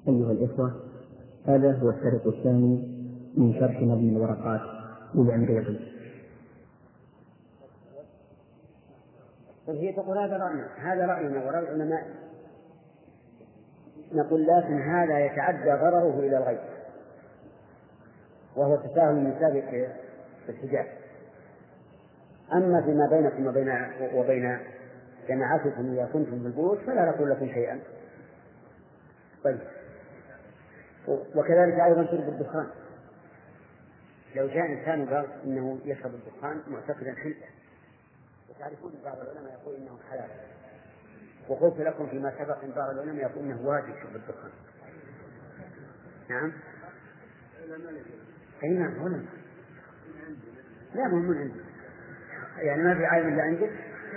أيها الإخوة، هذا هو الشريط الثاني من شرح نظم الورقات للعمريطي. هي تقول هذا رأينا ورأي العلماء، نقول لكن هذا يتعدى ضرره إلى الغير، وهو تساهل النساء في الحجاب. أما فيما بينكم وبين جماعتكم إذا كنتم في البيوت فلا نقول لكم شيئا. طيب، وكذلك أيضا شرب الدخان. لو جاء إنسان قال إنه يشرب الدخان معتقدا حله، وتعرفون بعض العلماء يقول إنه حلال، وقلت لكم فيما سبق إن بعض العلماء يقول إنه واجب شرب الدخان. نعم، أي نعم، هنا لا مو من عندي، يعني ما في عالم إلا عندك.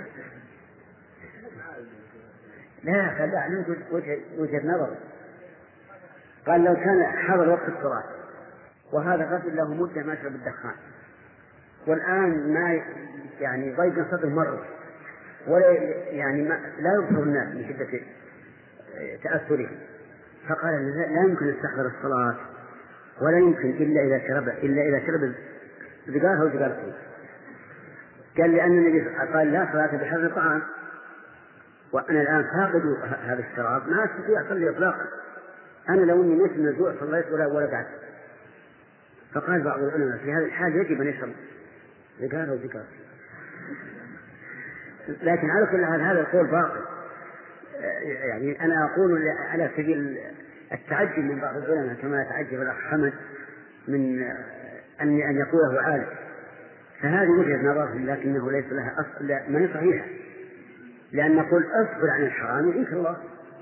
لا خلاه نقول وجهة نظر. قال لو كان حضر وقت الصلاة وهذا الرجل له مدة ما يشرب الدخان، والآن ما يعني ضيق صدره مرة، ولا يعني لا يبصر الناس من شدة تأثره، فقال لا يمكن يستحضر الصلاة ولا يمكن إلا إذا شرب سيجارة أو سيجارتين. قال لأن النبي قال لا صلاة بحر الطعام، وأنا الآن فاقد هذا الشراب ما أستطيع أصلي إطلاقا، أنا لو إني مت من الجوع صليت ولا قعدت. فقال بعض العلماء في هذا الحال يجب أن يشرب سيجارة وسيجارة. لكن على كل حال هذا القول باطل. يعني أنا أقول على سبيل التعجب من بعض العلماء كما يتعجب الأخ حمد من أن يقوله عالم، فهذه وجهة نظر، لكنه ليس لها أصل، ما هي صحيحة. لأن نقول اصبر عن الحرام يعينك الله،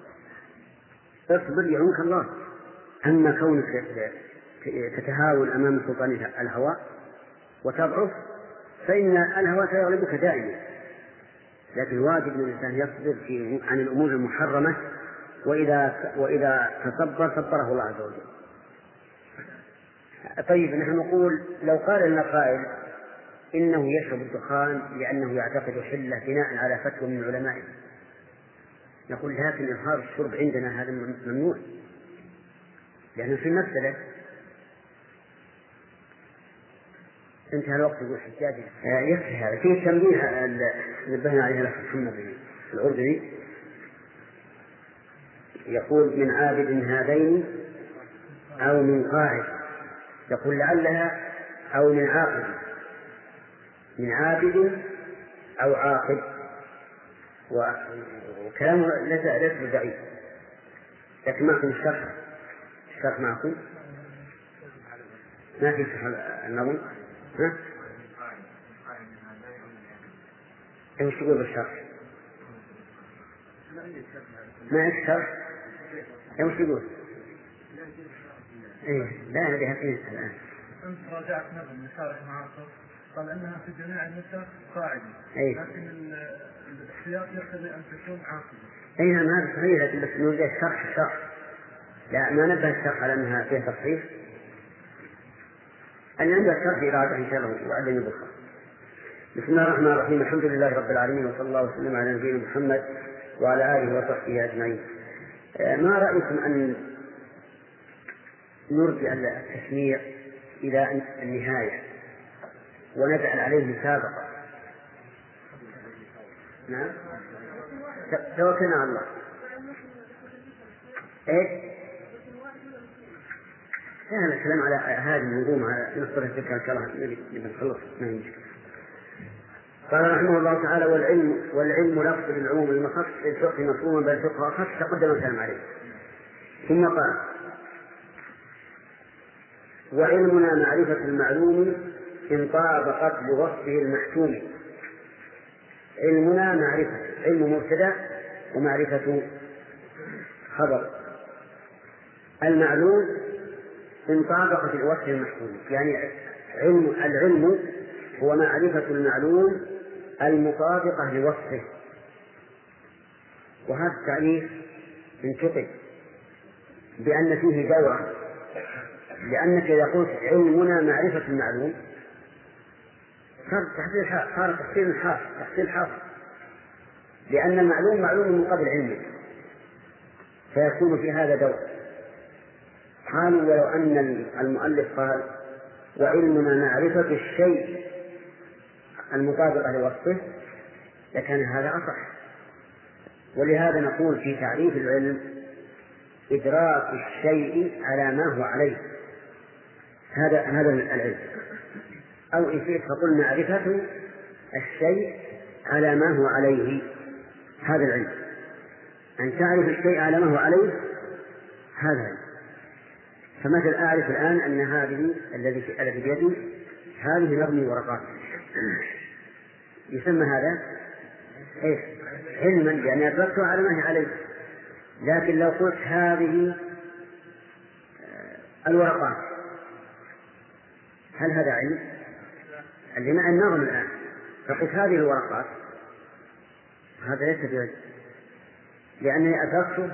اصبر يعينك الله. أما كونك تتهاون أمام سلطان الهوى وتضعف فإن الهوى سيغلبك دائما، لكن واجب أن الإنسان يصبر عن الأمور المحرمة، وإذا تصبر صبره الله عز وجل. طيب، نحن نقول لو قال لنا قائل إنه يشرب الدخان لأنه يعتقد حلة بناء على فتوى من علمائه، نقول لكن إظهار الشرب عندنا هذا ممنوع، لأنه في المسألة. انتهى الوقت يقول حجاجي. يكفي هذا. في تنبيه نبهنا عليه الأخ محمد العردني، يقول من عابد هذين أو من قاعد، يقول لعلها أو من عاقد، من عابد أو عاقد، وكلامه ليس بدعي، لكن معكم الشرح معكم ما في شرح النظم. ها؟ ايش تقول بالشرح؟ ما عندك شرح؟ ايش تقول؟ ايه لا هذه حقيقة الآن. أنت راجعت نظم لشارح معاصر قال أنها في جميع النسخ قاعدة، لكن السياق يقتضي أن تكون عاقبة. أي نعم هذا صحيح، لكن بس نريد الشرح. لا ما نبه الشرح على أنها فيها تصحيح، أن عند الشرح إرادة إن شاء الله وعلم بكرة. بسم الله الرحمن الرحيم، الحمد لله رب العالمين، وصلى الله وسلم على نبينا محمد وعلى آله وصحبه أجمعين. ما رأيكم أن نرجع التسميع إلى النهاية ونجعل عليه مسابقة؟ نعم، توكلنا على الله. إيه؟ هذا الكلام على هذه المنظومة على نصر الفكرة الكلام نبي نخلص ما هي مشكلة. قال رحمه الله تعالى: والعلم لفظ للعموم المخص الفقه مفهوما بل فقه أخص، تقدم الكلام عليه. ثم قال: وعلمنا معرفة المعلوم إن طابقت بوصفه المحتوم. علمنا معرفة، علم مبتدأ ومعرفة خبر. المعلوم إن طابقت الوصف المحتوم، يعني العلم هو معرفة المعلوم المطابقة لوصفه. وهذا التعريف انتقد بأن فيه دورة، لأنك إذا قلت علمنا معرفة المعلوم صار تحصيل حاصل، لأن المعلوم معلوم من قبل علمك، فيكون في هذا دور. قالوا ولو أن المؤلف قال وعلمنا معرفة الشيء المطابق لوصفه لكان هذا أصح. ولهذا نقول في تعريف العلم إدراك الشيء على ما هو عليه، هذا العلم. أو إن شئت فقل معرفة الشيء على ما هو عليه، هذا العلم. أن تعرف الشيء على ما هو عليه هذا العلم. فمثل أعرف الآن أن هذه التي بيدي هذه نظمي ورقات، يسمى هذا إيش؟ علما، يعني أدركته على ما هي عليه. لكن لو قلت هذه الورقات هل هذا علم؟ اللي مع النظم الآن فقلت هذه الورقات، هذا ليس بعلم، لأنني أدركته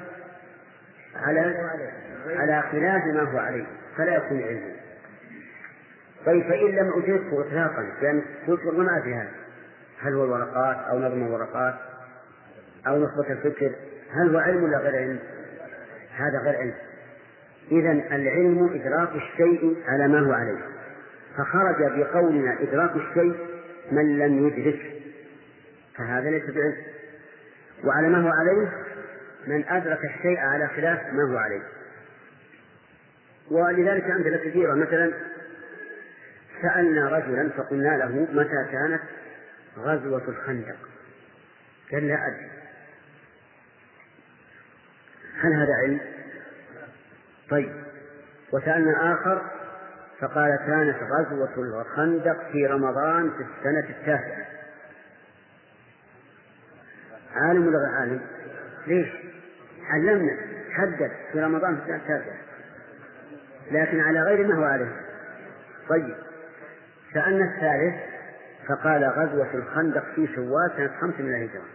على خلاف ما هو عليه، فلا يكون علما. طيب فإن لم أدركه إطلاقا لأن قلت ما في هذا، هل هو الورقات أو نظم الورقات أو نخبة الفكر، هل هو علم ولا غير علم؟ هذا غير علم. إذن العلم إدراك الشيء على ما هو عليه، فخرج بقولنا إدراك الشيء من لم يدرك، فهذا ليس بعلم. وعلى ما هو عليه من أدرك الشيء على خلاف ما هو عليه. ولذلك أمثلة كثيرة، مثلا سألنا رجلا فقلنا له متى كانت غزوة الخندق؟ قال لا أدري. هل هذا علم؟ طيب. وسألنا آخر فقال كانت غزوة الخندق في رمضان في السنة 9. عالم ولا غير عالم؟ ليش؟ علمنا حدد في رمضان في السنة 9 لكن على غير ما هو عليه. طيب. سألنا الثالث فقال غزوة الخندق في شوال سنة 5 من الهجرة.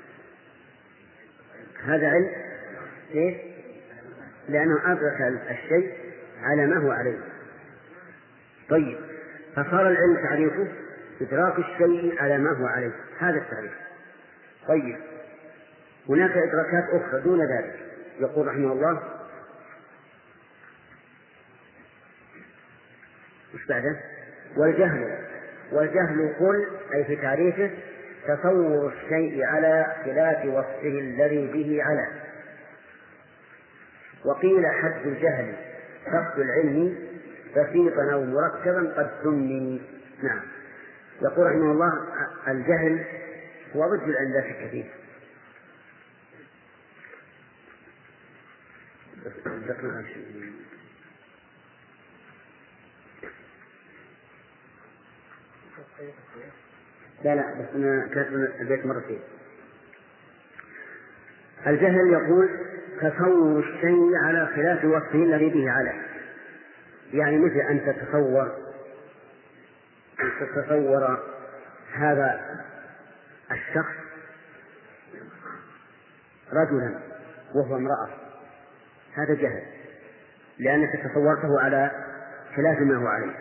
هذا علم. ليش؟ لأنه أدرك الشيء على ما هو عليه. طيب. فصار العلم تعريفه إدراك الشيء على ما هو عليه، هذا التعريف. طيب. هناك إدراكات أخرى دون ذلك. يقول رحمه الله وش بعده؟ والجهل قل أي في تعريفه تصور الشيء على خلاف وصفه الذي به على. وقيل حد الجهل فقد العلم بسيطا أو مركبا قد سمي. نعم. يقول رحمه الله الجهل هو ضد العلم لا شك فيه. لا بس أنا كاتب البيت مرتين. الجهل يقول تصور الشيء على خلاف وصفه الذي به عليه، يعني مثل أن تتصور هذا الشخص رجلا وهو امرأة، هذا جهل لأنك تصورته على خلاف ما هو عليه.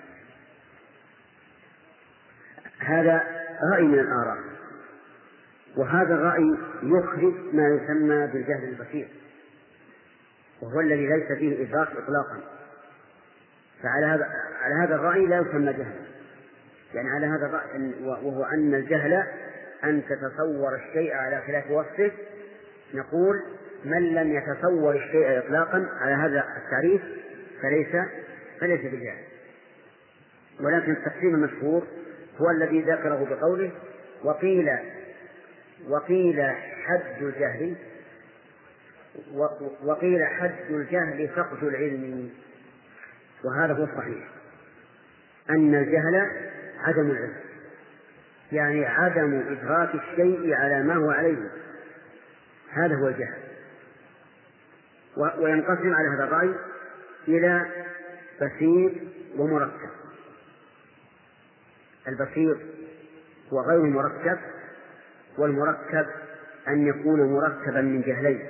هذا رأي من الآراء، وهذا الرأي يخرج ما يسمى بالجهل البسيط، وهو الذي ليس فيه إدراك إطلاقا. فعلى هذا الرأي لا يسمى جهلا، يعني على هذا الرأي وهو أن الجهل أن تتصور الشيء على خلاف وصفه، نقول من لم يتصور الشيء إطلاقا على هذا التعريف فليس بجهل. ولكن التقسيم المشهور هو الذي ذكره بقوله وقيل حد الجهل فقد العلم. وهذا هو الصحيح، أن الجهل عدم العلم، يعني عدم إدراك الشيء على ما هو عليه، هذا هو الجهل. وينقسم على هذا الرأي إلى بسيط ومركب. البسيط هو غير مركب، والمركب أن يكون مركبا من جهلين.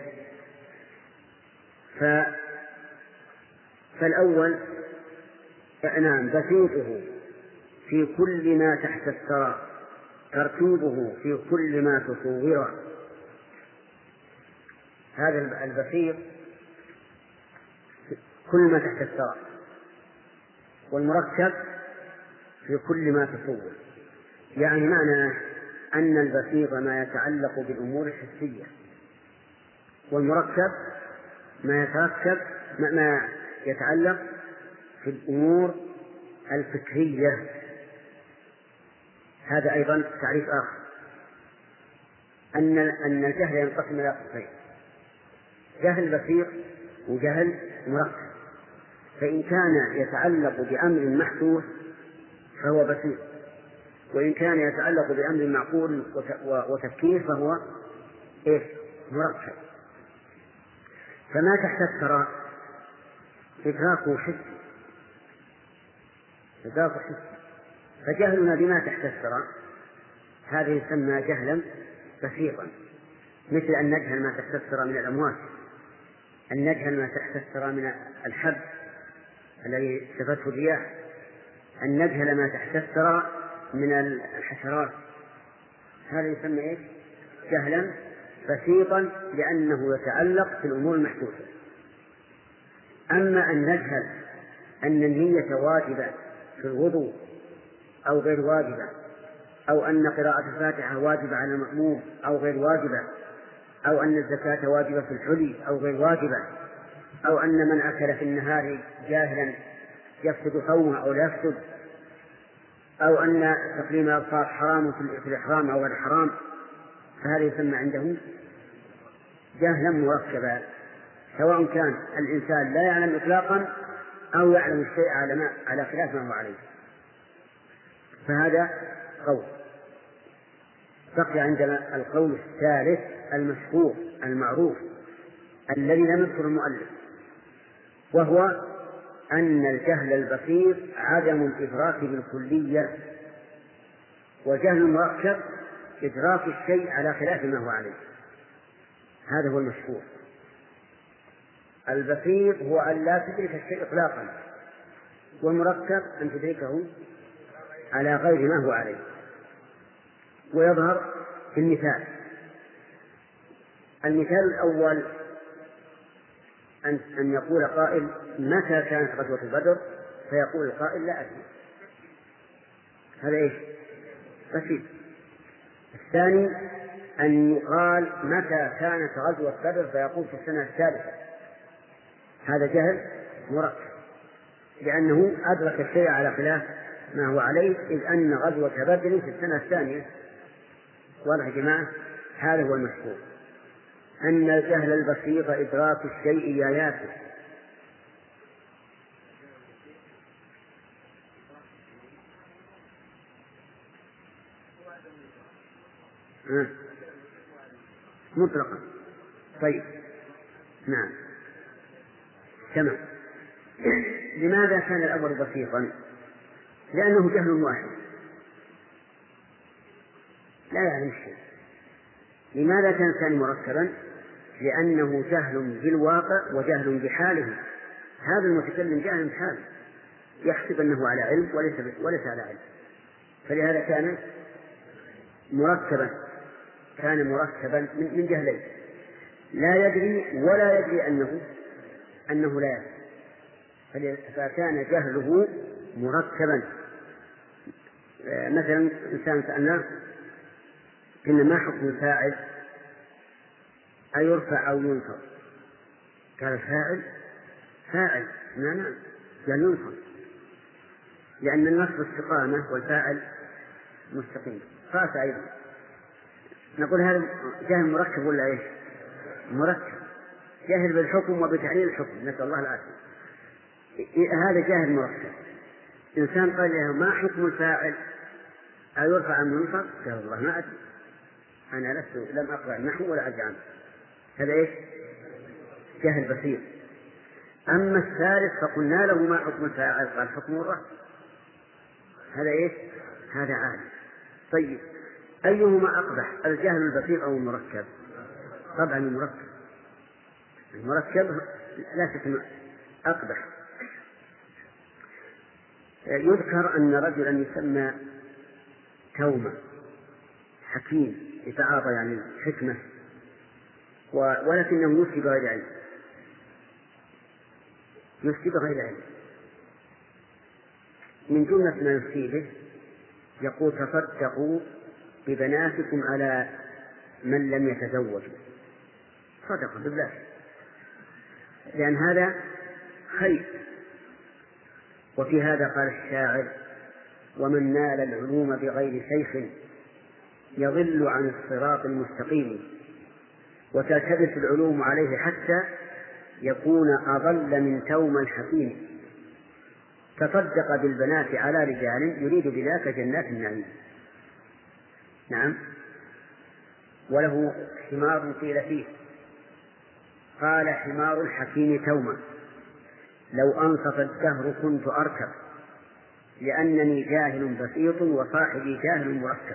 فالأول نعم بسيطه في كل ما تحت الثرى، ترتيبه في كل ما تصوره. هذا البسيط كل ما تحت الثرى، والمركب في كل ما تصور. يعني معنى أن البسيط ما يتعلق بالأمور الحسية، والمركب ما يتعلق في الأمور الفكرية. هذا أيضا تعريف آخر، أن الجهل ينقسم إلى قسمين: جهل بسيط وجهل مركب. فإن كان يتعلق بأمر محدود فهو بسيط، وإن كان يتعلق بأمر معقول وتفكير فهو مركب. فما تحت الثرى إدراكه حسي، فجهلنا بما تحت الثرى هذا يسمى جهلا بسيطا، مثل أن نجهل ما تحت الثرى من الأموات، أن نجهل ما تحت الثرى من الحب الذي شفته الرياح، أن نجهل ما تحت الثرى من الحشرات. هذا يسمى جهلا بسيطا، لأنه يتعلق في الأمور المحدودة. أما أن نجهل أن النية واجبة في الوضوء أو غير واجبة، أو أن قراءة الفاتحة واجبة على المأموم أو غير واجبة، أو أن الزكاة واجبة في الحلي أو غير واجبة، أو أن من أكل في النهار جاهلا يفسد صومه أو لا يفسد، أو أن تقليم الأبصار حرام في الإحرام أو غير حرام، فهذا يسمى عنده جهلا مركبا، سواء كان الإنسان لا يعلم إطلاقا أو يعلم الشيء على خلاف ما هو عليه. فهذا قول. بقي عندنا القول الثالث المشهور المعروف الذي لم يذكر المؤلف، وهو أن الجهل البسيط عدم الإدراك بالكلية، وجهل المركب إدراك الشيء على خلاف ما هو عليه. هذا هو المشهور. البسيط هو أن لا تدرك الشيء إطلاقا، والمركب أن تدركه على غير ما هو عليه. ويظهر في المثال الأول أن يقول قائل: متى كانت غزوة بدر؟ فيقول القائل: لا أدري. هذا بسيط. الثاني أن يقال: متى كانت غزوة بدر؟ فيقول: في السنة الثالثة. هذا جهل مركب، لأنه أدرك الشيء على خلاف ما هو عليه، إذ أن غزوة بدر في السنة الثانية. واضح يا جماعة؟ هذا هو المشهور، أن الجهل البسيط إدراك الشيء آياته. مطلقا. طيب، نعم، تمام. لماذا كان الأول بسيطا؟ لأنه جهل واحد لا يعلم الشيء. لماذا كان الثاني مركبا؟ لأنه جهل بالواقع وجهل بحاله. هذا المتكلم جاهل بحاله، يحسب أنه على علم وليس على علم، فلهذا كان مركبا من جهلين، لا يدري ولا يدري أنه لا يدري، فكان جهله مركبا. مثلا إنسان سألناه: إن ما حكم الفاعل؟ أيرفع أو ينصب؟ قال: فاعل. نعم، قال: ينصب، لأن النصب استقامة والفاعل مستقيم. فاس أيضا. نقول: هذا جهل مركب ولا مركب؟ جهل بالحكم وبتعليل الحكم، نسأل الله العافية. هذا جهل مركب. إنسان قال له: ما حكم الفاعل؟ أيرفع أم ينصب؟ قال: والله ما أدري، أنا لم أقرأ النحو ولا أدري عنه. هذا جهل بسيط. أما الثالث فقلنا له: ما حكم الفاعل؟ قال: حكم الرفع. هذا هذا عالم. طيب، أيهما أقبح، الجهل البسيط أو المركب؟ طبعا المركب لا شك أقبح. يذكر أن رجلا يسمى تومة، حكيم يتعاطى يعني حكمة، ولكنه يفتي بغير علم. يفسد غير علم. من جملة ما يفسده يقول تصدقوا ببناتكم على من لم يتزوج، صدقوا بالله، لأن هذا خير. وفي هذا قال الشاعر: ومن نال العلوم بغير شيخ يضل عن الصراط المستقيم، وتلتبس العلوم عليه حتى يكون أضل من توم الحكيم. تصدق بالبنات على رجال يريد بذاك جنات النعيم. نعم. وله حمار قيل فيه، قال: حمار الحكيم توما لو أنصف الدهر كنت أركب، لأنني جاهل بسيط وصاحبي جاهل مركب.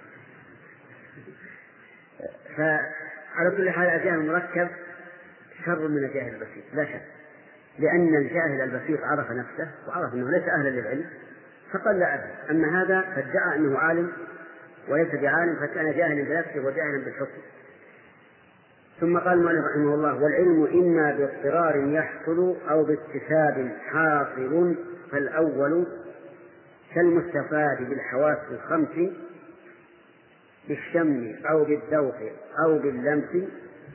فعلى كل حال الجاهل المركب شر من الجاهل البسيط لا شك، لأن الجاهل البسيط عرف نفسه وعرف أنه ليس أهلا للعلم فقل أدب، أما هذا فادعى أنه عالم وليس بعالم، فكان جاهلا بنفسه وجاهلا بالحكم. ثم قال المؤلف رحمه الله: والعلم إما باضطرار يحصل أو باكتساب حاصل، فالأول كالمستفاد بالحواس الخمس بالشم أو بالذوق أو باللمس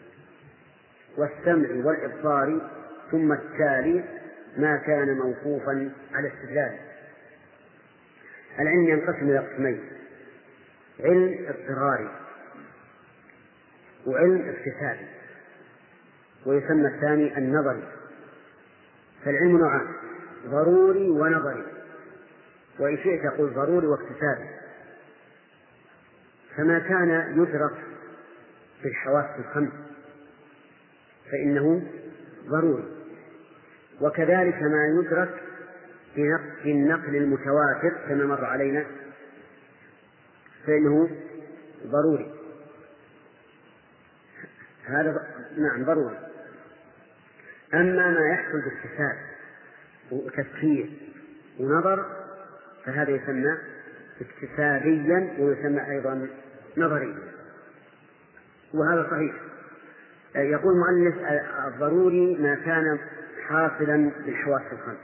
والسمع والإبصار، ثم التالي ما كان موقوفا على استدلال. العلم ينقسم إلى قسمين: علم اضطراري وعلم اكتسابي، ويسمى الثاني النظري. فالعلم نوعان: ضروري ونظري، وإن شئت تقول ضروري واكتسابي. فما كان يدرك في الحواس الخمس فإنه ضروري، وكذلك ما يدرك في النقل المتواتر كما مر علينا فإنه ضروري. هذا نعم ضروري. أما ما يحصل باكتساب وتفكير ونظر فهذا يسمى اكتسابيا ويسمى أيضا نظريا، وهذا صحيح. يقول المؤلف: الضروري ما كان حاصلا بالحواس الخمس.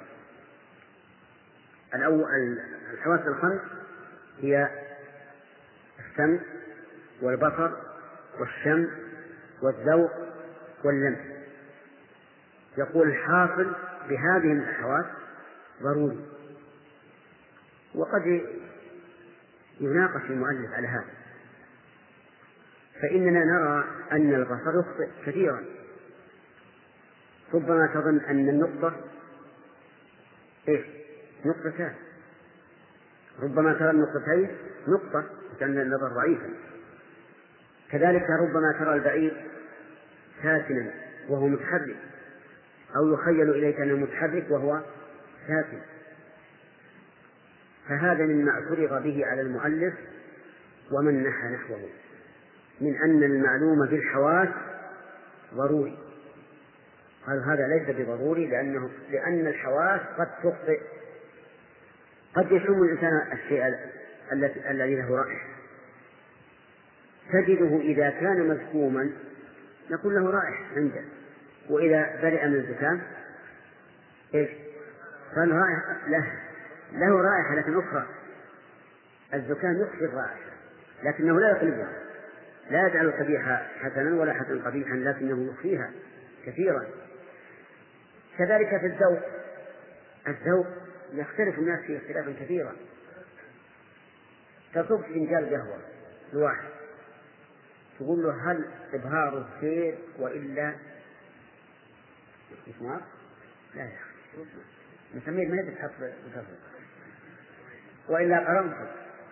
الحواس الخمس هي السمع والبصر والشم والذوق واللمس. يقول الحاصل بهذه الحواس ضروري. وقد يناقش المؤلف على هذا، فإننا نرى أن البصر يخطئ كثيرا. ربما تظن أن النقطة نقطتان، ربما ترى النقطتين نقطة لأن النظر ضعيفا. كذلك ربما ترى البعيد ساكنا وهو متحرك، أو يخيل إليك أنه متحرك وهو ساكن. فهذا مما اعترض به على المؤلف ومن نحى نحوه من أن المعلوم بالحواس ضروري. قال هذا ليس بضروري لأن الحواس قد تخطئ. قد يشم الإنسان الشيء الذي له رائحة، تجده إذا كان مزكوما نقول له رائحة عنده، وإذا برئ من الزكام قال رائحة له رائحة لكن أخرى. الزكام يخفي الرائحة لكنه لا يقلبها، لا يجعل القبيح حسنا ولا حسنا قبيحا، لكنه يخفيها كثيرا. كذلك في الذوق يختلف الناس فيه اختلافا كثيرا. تصب فنجان قهوة الواحد تقول له هل إبهار خير وإلا مسمار؟ لا يا أخي نسميه ما يتحط بفضل وإلا قرنفل.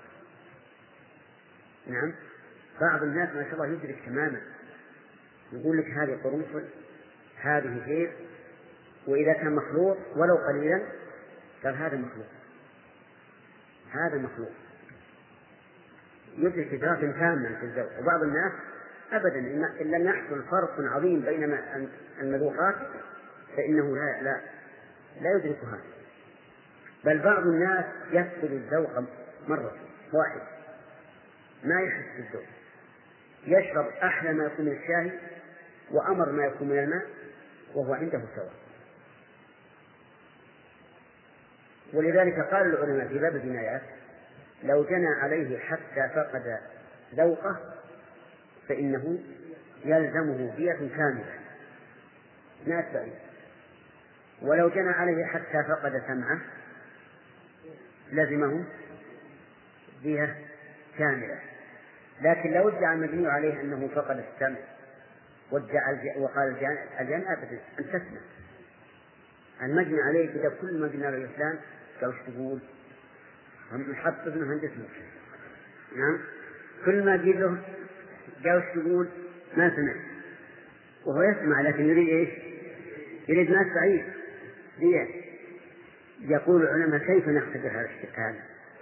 نعم. بعض الناس ما شاء الله يدرك تماما، يقول لك هذه قرنفل هذه خير، وإذا كان مخلوط ولو قليلا قال هذا مخلوط هذا مخلوط، يدرك إدراكا تاما في الذوق. وبعض الناس أبدا إن لم يحصل فرق عظيم بين المذوقات فإنه لا يدرك هذا. بل بعض الناس يفقد الذوق مرة واحدة ما يحس بالذوق، يشرب أحلى ما يكون من الشاي وأمر ما يكون من الماء وهو عنده سواء. ولذلك قال العلماء في باب الجنايات لو جنى عليه حتى فقد ذوقه فإنه يلزمه دية كاملة ناس بعيد، ولو جنى عليه حتى فقد سمعه لزمه دية كاملة. لكن لو ادعى المجني عليه أنه فقد السمع وقال الجان أبدا أن تسمع، المجني عليه كذا كل ما قلنا له الإسلام قال وش تقول؟ هم حط ابنه هندس مخه. نعم كل ما قيل له قال وش تقول؟ ما سمع، وهو يسمع لكن يريد إيش؟ يريد ناس بعيد دية. يقول العلماء كيف نختبر هذا؟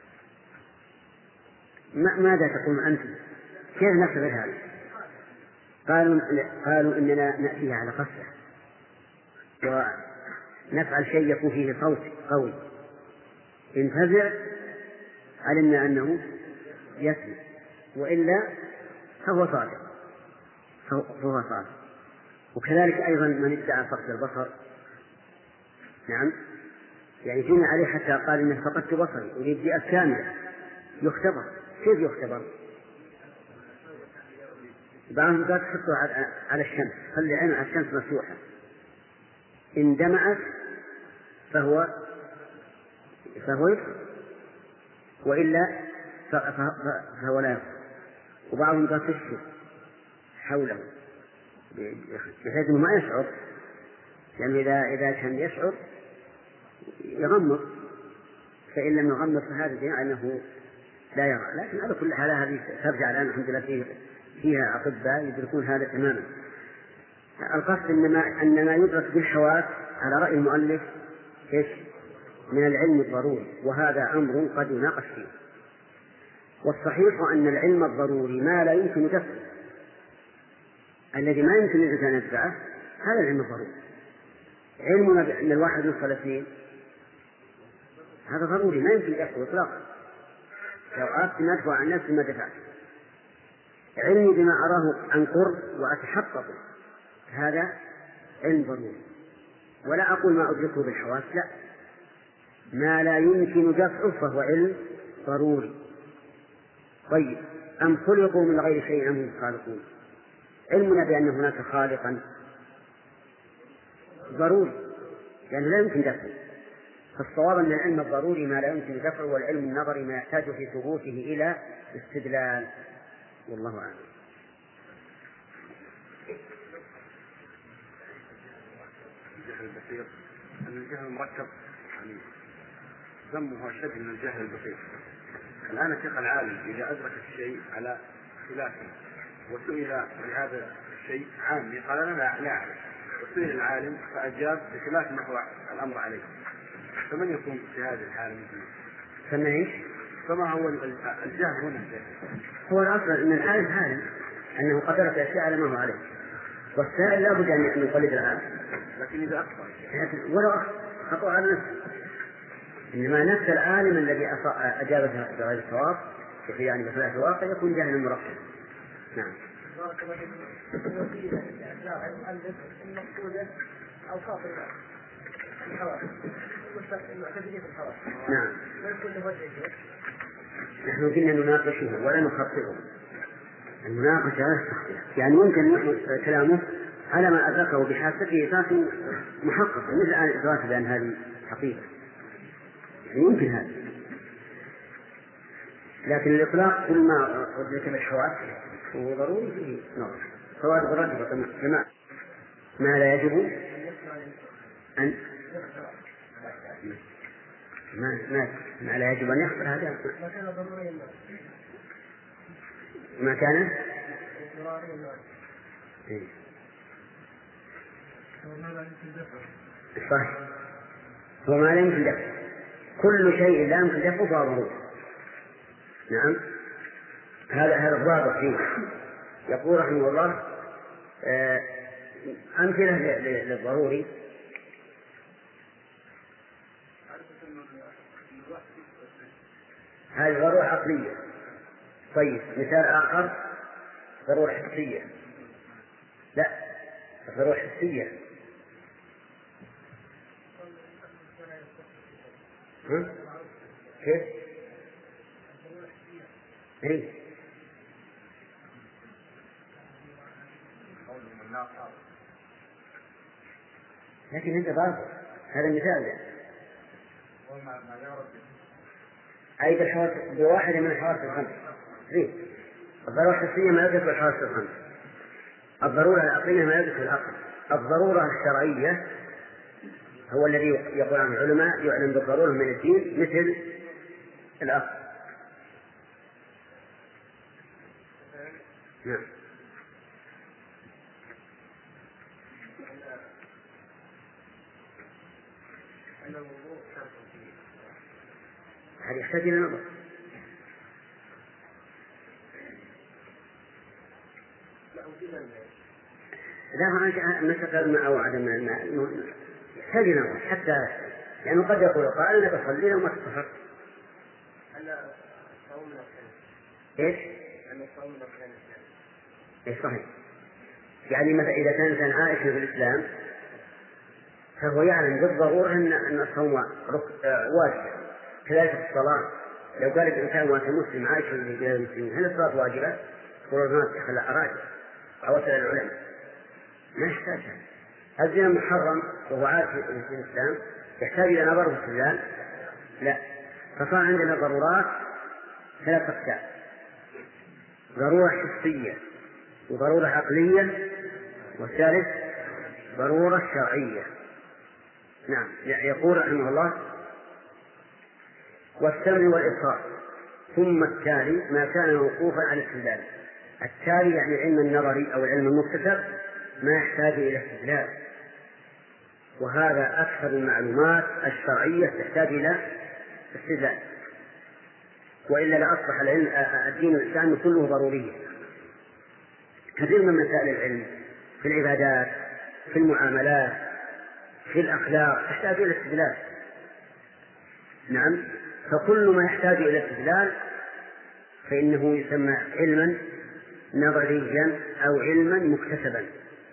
ماذا تقول أنت؟ كيف نختبر هذا؟ قالوا إننا نأتيه على قصة ونفعل شيء يكون فيه صوت قوي، إن فزع علمنا أنه يسمع، وإلا فهو صادق. وكذلك أيضا من ادعى فقد البصر، نعم يعني جنى عليه حتى قال إنه فقدت بصري أريد دية كاملة، يختبر. كيف يختبر؟ بعضهم قال تحطه على الشمس، خلي عينه على الشمس مفتوحة، إن دمعت فهو يدخل، وإلا فهو لا يدخل. وبعضهم قال تشفي حوله بحيث أنه ما يشعر، يعني إذا كان يشعر يغمض، فإن لم يغمض فهذا يعني أنه لا يرى. لكن على كل حال هذه ترجع الآن الحمد لله فيها أطباء يدركون هذا تماما. القصد أن ما يدرك بالحواس على رأي المؤلف إيش؟ من العلم الضروري، وهذا أمر قد يناقش فيه. والصحيح أن العلم الضروري ما لا يمكن دفعه، الذي ما يمكن الإنسان يدفعه هذا العلم الضروري. علمنا بأن الواحد يوصل 2 هذا ضروري ما يمكن دفعه إطلاقا، لو أردت أن أدفع عن نفسي ما دفعت. علمي بما أراه عن قرب وأتحقق هذا علم ضروري، ولا أقول ما أدركه بالحواس، لا، ما لا يمكن دفعه فهو علم ضروري. طيب أم خلقوا من غير شيء أم هم خالقون؟ علمنا بأن هناك خالقا ضروري يعني لا يمكن دفعه، فالصواب أن العلم الضروري ما لا يمكن دفعه، والعلم النظري ما يحتاج في ثبوته إلى استدلال، والله أعلم. الجهل البسيط أن الجهل المركب يعني ذمه أشد من الجهل البسيط. الآن الشيخ العالم إذا أدرك الشيء على خلافه وسئل بهذا الشيء عامي قال أنا لا أعرف، وسئل العالم فأجاب بخلاف ما هو الأمر عليه، فمن يكون في هذه الحالة فما هو الجهل هنا؟ هو الأصل أن العالم عالم أنه قدر أشياء على ما هو عليه، والسائل لا بد أن يقلد العالم، لكن إذا أخطأ ولو خطأ على نفسه، إنما نفس العالم الذي أجابها بغير الصواب يعني بخلاف الواقع يكون جاهلا مركب. نعم. بارك الله فيك. الوسيلة الجاهل المؤلف المقصودة أو خاطئة الحواس المعتدلين في الحواس. نعم. ما يكون له وجه. نحن كنا نناقشه ولا نخطئه. المناقشة لا تخطئ، يعني يمكن يحمل كلامه على ما أدركه بحاسته لكن محقق، مثل الآن إدراك بأن هذه حقيقة، يعني يمكن هذا. لكن الإطلاق كل ما أدرك بالحواس هو ضروري فيه نظر، فوائد الرجل كما ما لا يجب أن ما لا يجب أن يخبر هذا ما كان صحيح، هو ما لا يمكن دفعه، كل شيء لا يمكن دفعه فهو ضروري. نعم، هذا الضابط فيه. يقول رحمه الله أمثلة للضروري. هذه ضرورة عقلية. طيب مثال آخر ضرورة حسية. لا، ضرورة حسية. كيف؟ إيه؟ لكن أنت ضابط هذا مثال يعني. أي بواحدة من الحواس الخمس. الضرورة الحسية ما يدرك الحواس الخمس، الضرورة العقلية ما يدرك العقل، الضرورة الشرعية هو الذي يقول عنه العلماء يعلم بالضرورة من الدين مثل الأصل. نعم. هذا يحتاج إلى نظر. لا مسألة ما أو عدم يحتاج إلى نظر حتى لأنه قد يقول قائل أنا بصلي وما تصفر. إيش؟ إيش صحيح. يعني مثلا إذا كان إنسان عائش في الإسلام فهو يعلم بالضرورة أن الصوم واجب. كذلك الصلاة لو قال الإنسان وأنت مسلم عايش في بلاد المسلمين هل الصلاة واجبة؟ يقول الناس خلى أراجع أو أسأل العلماء ما يحتاجها. الزنا محرم وهو عايش في الإسلام يحتاج إلى نظر في الاستدلال؟ لا. فصار عندنا ضرورات ثلاث أقسام: ضرورة حسية وضرورة عقلية والثالث ضرورة شرعية. نعم. يقول رحمه الله: والسمع والإبصار ثم التالي ما كان موقوفا على الاستدلال. التالي يعني العلم النظري أو العلم المكتسب ما يحتاج إلى استدلال، وهذا أكثر المعلومات الشرعية تحتاج إلى استدلال، وإلا لأصبح الدين الإسلامي كله ضروري. كثير من مسائل العلم في العبادات في المعاملات في الأخلاق تحتاج إلى استدلال. نعم. فكل ما يحتاج إلى استدلال فإنه يسمى علما نظريا أو علما مكتسبا.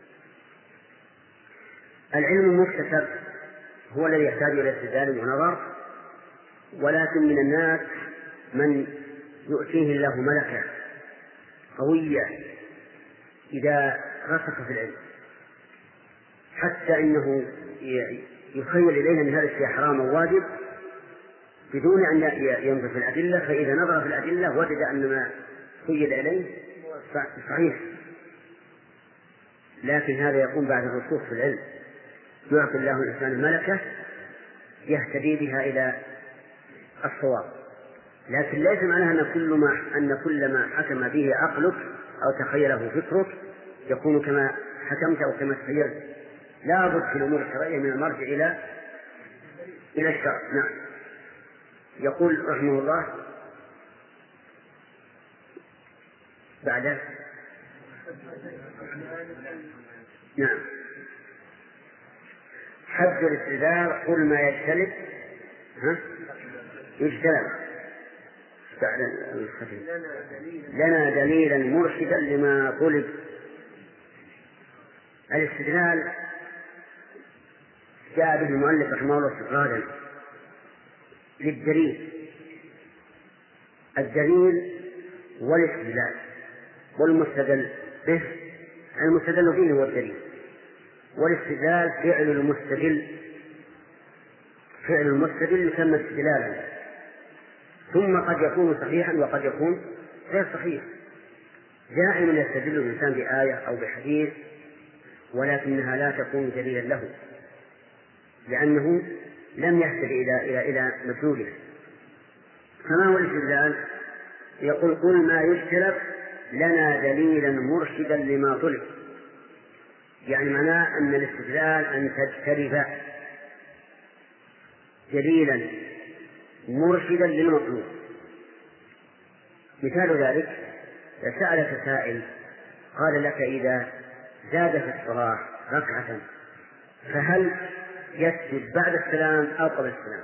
العلم المكتسب هو الذي يحتاج إلى استدلال ونظر، ولكن من الناس من يؤتيه الله ملكة قوية إذا رسخ في العلم حتى إنه يخيل إليه أن هذا الشيء حرام أو واجب بدون أن ينظر في الأدلة، فإذا نظر في الأدلة وجد أن ما خيل إليه صحيح. لكن هذا يكون بعد الرسوخ في العلم، يعطي الله الإنسان الملكة يهتدي بها إلى الصواب. لكن ليس معناها أن كل ما حكم به عقلك أو تخيله فكرك يكون كما حكمت أو كما تخيلت. لا بد في الأمور الشرعية من المرجع إلى الشرع. نعم. يقول رحمه الله بعد نعم حد الاستدلال قل ما يجتلب يجتلب لنا دليلا مرشدا لما طلب. الاستدلال جاء به المؤلف رحمه الله استطرادا للدليل. الدليل والاستدلال والمستدل به، المستدل به هو الدليل، والاستدلال فعل المستدل. فعل المستدل يسمى استدلالا، ثم قد يكون صحيحا وقد يكون غير صحيح. دائما يستدل الإنسان بآية أو بحديث ولكنها لا تكون دليلا له لأنه لم يهتدي إلى مدلوله. فما هو الاستدلال؟ يقول قل ما يجتلب لنا دليلا مرشدا لما طلب. يعني معناه أن الاستدلال أن تجتلب دليلا مرشدا للمطلوب. مثال ذلك سألك سائل قال لك إذا زاد في الصلاة ركعة فهل يسجد بعد السلام أو قبل السلام؟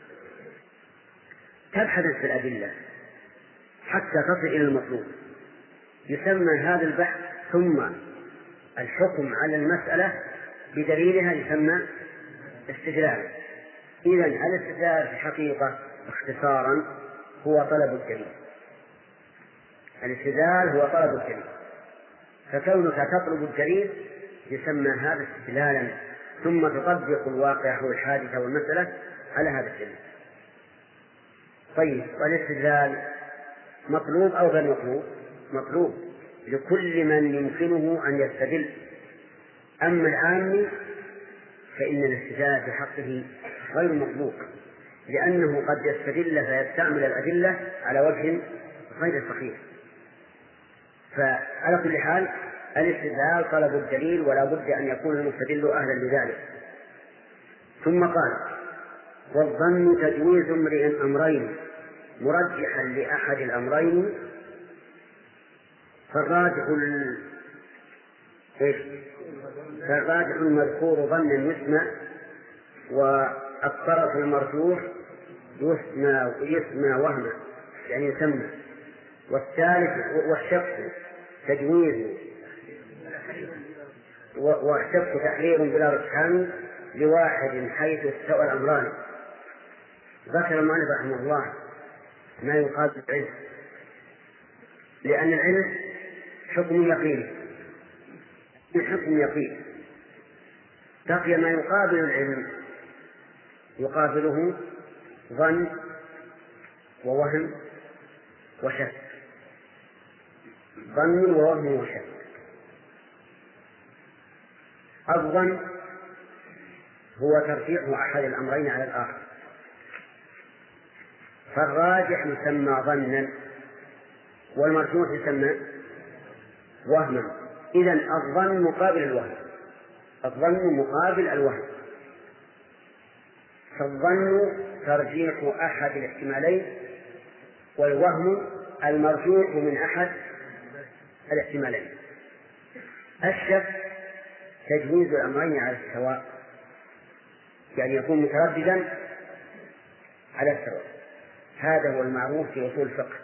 تبحث في الأدلة حتى تصل إلى المطلوب. يسمى هذا البحث ثم الحكم على المسألة بدليلها يسمى استدلال. إذن الاستدلال في الحقيقة اختصارا هو طلب الدليل. الاستدلال هو طلب الدليل، فكونك تطلب الدليل يسمى هذا استدلالا، ثم تطبق الواقع أو الحادثة والمسألة على هذا الدليل. طيب، والاستدلال مطلوب أو غير مطلوب؟ مطلوب لكل من يمكنه أن يستدل. أما العامي فإن الاستدلال في حقه غير مطلوب، لأنه قد يستدل فيستعمل الأدلة على وجه غير صحيح. فعلى كل حال الاستدلال طلب الدليل، ولا بد أن يكون المستدل أهلا لذلك. ثم قال: والظن تجويز امرئ أمرين مرجحا لأحد الأمرين، فالراجح المذكور ظنا يسمى، والطرف المرجوح يسمى وهما يعني يسمى، والشك تجويز، والشك تحرير بلا رجحان لواحد حيث استوى الأمران. ذكر المؤلف رحمه الله ما يقابل العلم، لأن العلم حكم يقيني، حكم يقين. بقي ما يقابل العلم، يقابله ظن ووهم وشك. ظن ووهم وشك. الظن هو ترجيح أحد الأمرين على الآخر، فالراجح يسمى ظنا والمرجوح يسمى وهما. إذن الظن مقابل الوهم، الظن مقابل الوهم. فالظن ترجيح أحد الاحتمالين، والوهم المرجوح من أحد الاحتمالين. الشك تجويز الأمرين على السواء، يعني يكون مترددا على السواء. هذا هو المعروف في أصول الفقه.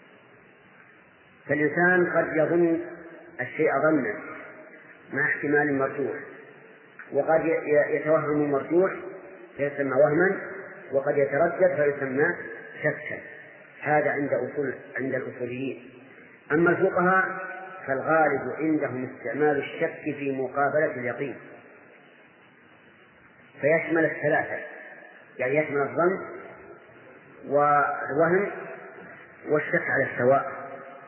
فالإنسان قد يظن الشيء ظنا مع احتمال مرجوح، وقد يتوهم المرجوح فيسمى وهما، وقد يتردد فيسمى شكا. هذا عند الأصوليين. أما الفقهاء فالغالب عندهم استعمال الشك في مقابلة اليقين، فيشمل الثلاثة، يعني يشمل الظن والوهم والشك على السواء.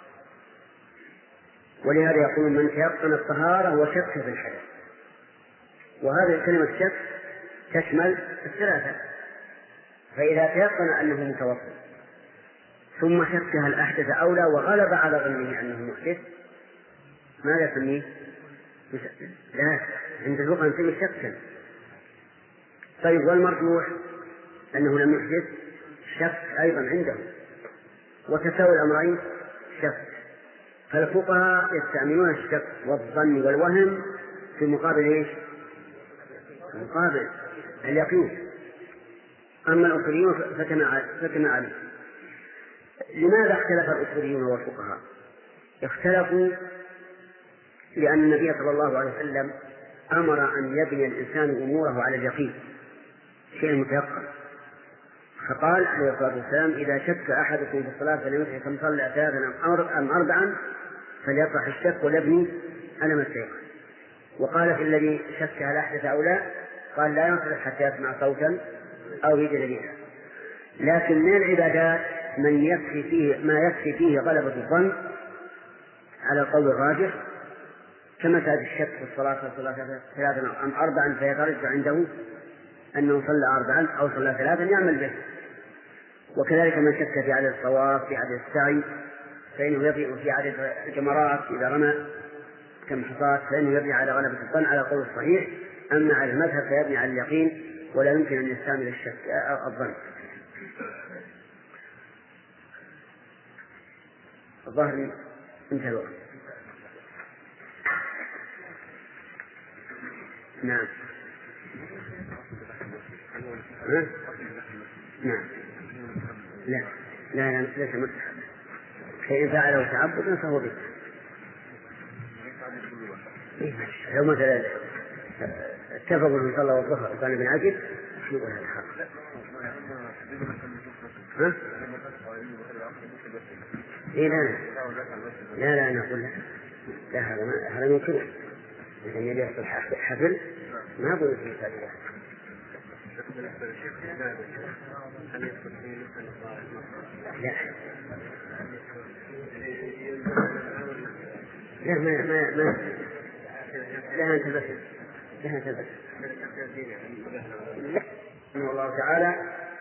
ولهذا يقول: من تيقن الطهارة وشك في الحدث. وهذه كلمة شك تشمل الثلاثة. فإذا تيقن أنه متوضئ ثم شك هل أحدث أو لا، وغلب على ظنه أنه محدث، ماذا يسميه؟ لا، عند الفقهاء يسميه شكا. طيب، والمرجوح أنه لم يحدث، شك أيضا عندهم، وتساوي الأمرين شك. فالفقهاء يستعملون الشك والظن والوهم في مقابل إيش؟ مقابل اليقين. أما الأصوليون فكما علم. لماذا اختلف الأصوليون والفقهاء؟ اختلفوا لأن النبي صلى الله عليه وسلم أمر أن يبني الإنسان أموره على اليقين، شيء متيقن. فقال عليه الصلاة والسلام: إذا شك أحدكم في الصلاة فليمسح كم صلى 3 أم 4 فليطرح الشك وليبني على ما استيقن. وقال في الذي شك هل أحدث أو لا، قال: لا ينصرف حتى يسمع صوتا أو يجد ريحا. لكن من العبادات ما يكفي فيه غلبة الظن على القول الراجح، كمسألة الشك في الصلاة، صلى 3 أم 4 فيترجح عنده أنه صلى 4 أو صلى 3 يعمل به. وكذلك من شك في عدد الطواف، في عدد السعي، فإنه يبني في عدد الجمرات إذا رمى كم حصاة، فإنه يبني على غلبة الظن على القول الصحيح. أما على المذهب فيبني على اليقين، ولا يمكن أن يستعمل الشك الظن. الظاهر انتهى الوقت. نعم. نعم. لا ليس مستحب. فإن فعله تعبدا فهو به. لو مثلا اتفقوا في صلى الظهر وكان بن عجب وش يقول هذا الحق؟ إيه لا نقول لا هذا ممكن لكن يبي يحصل حفل ما أقول في هذا. لا ما لها انتبه الله تعالى.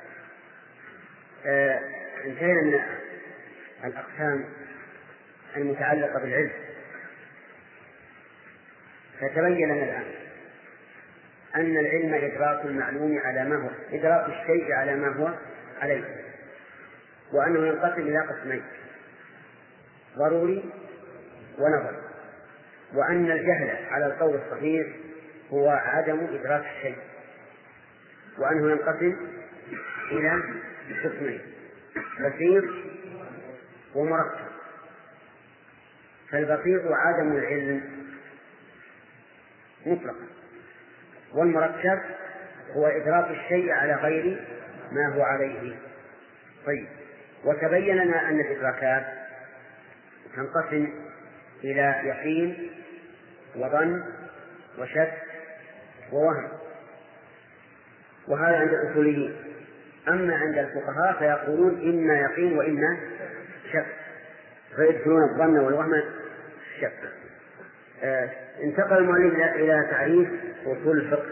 انتهينا من الأقسام المتعلقة بالعلم، فتبين لنا الآن أن العلم إدراك المعلوم على ما هو، إدراك الشيء على ما هو عليه، وأنه ينقسم إلى قسمين: ضروري ونظري، وأن الجهل على القول الصحيح هو عدم إدراك الشيء، وأنه ينقسم إلى قسمين: بسيط ومركب. فالبسيط عدم العلم مطلقا، والمركب هو إدراك الشيء على غير ما هو عليه. طيب، وتبين لنا أن الإدراكات تنقسم إلى يقين وظن وشك ووهم، وهذا عند الأصوليين. أما عند الفقهاء فيقولون إما يقين وإما شك، فيدخلون الظن والوهم الشك. انتقل المؤلف إلى تعريف أصول الفقه.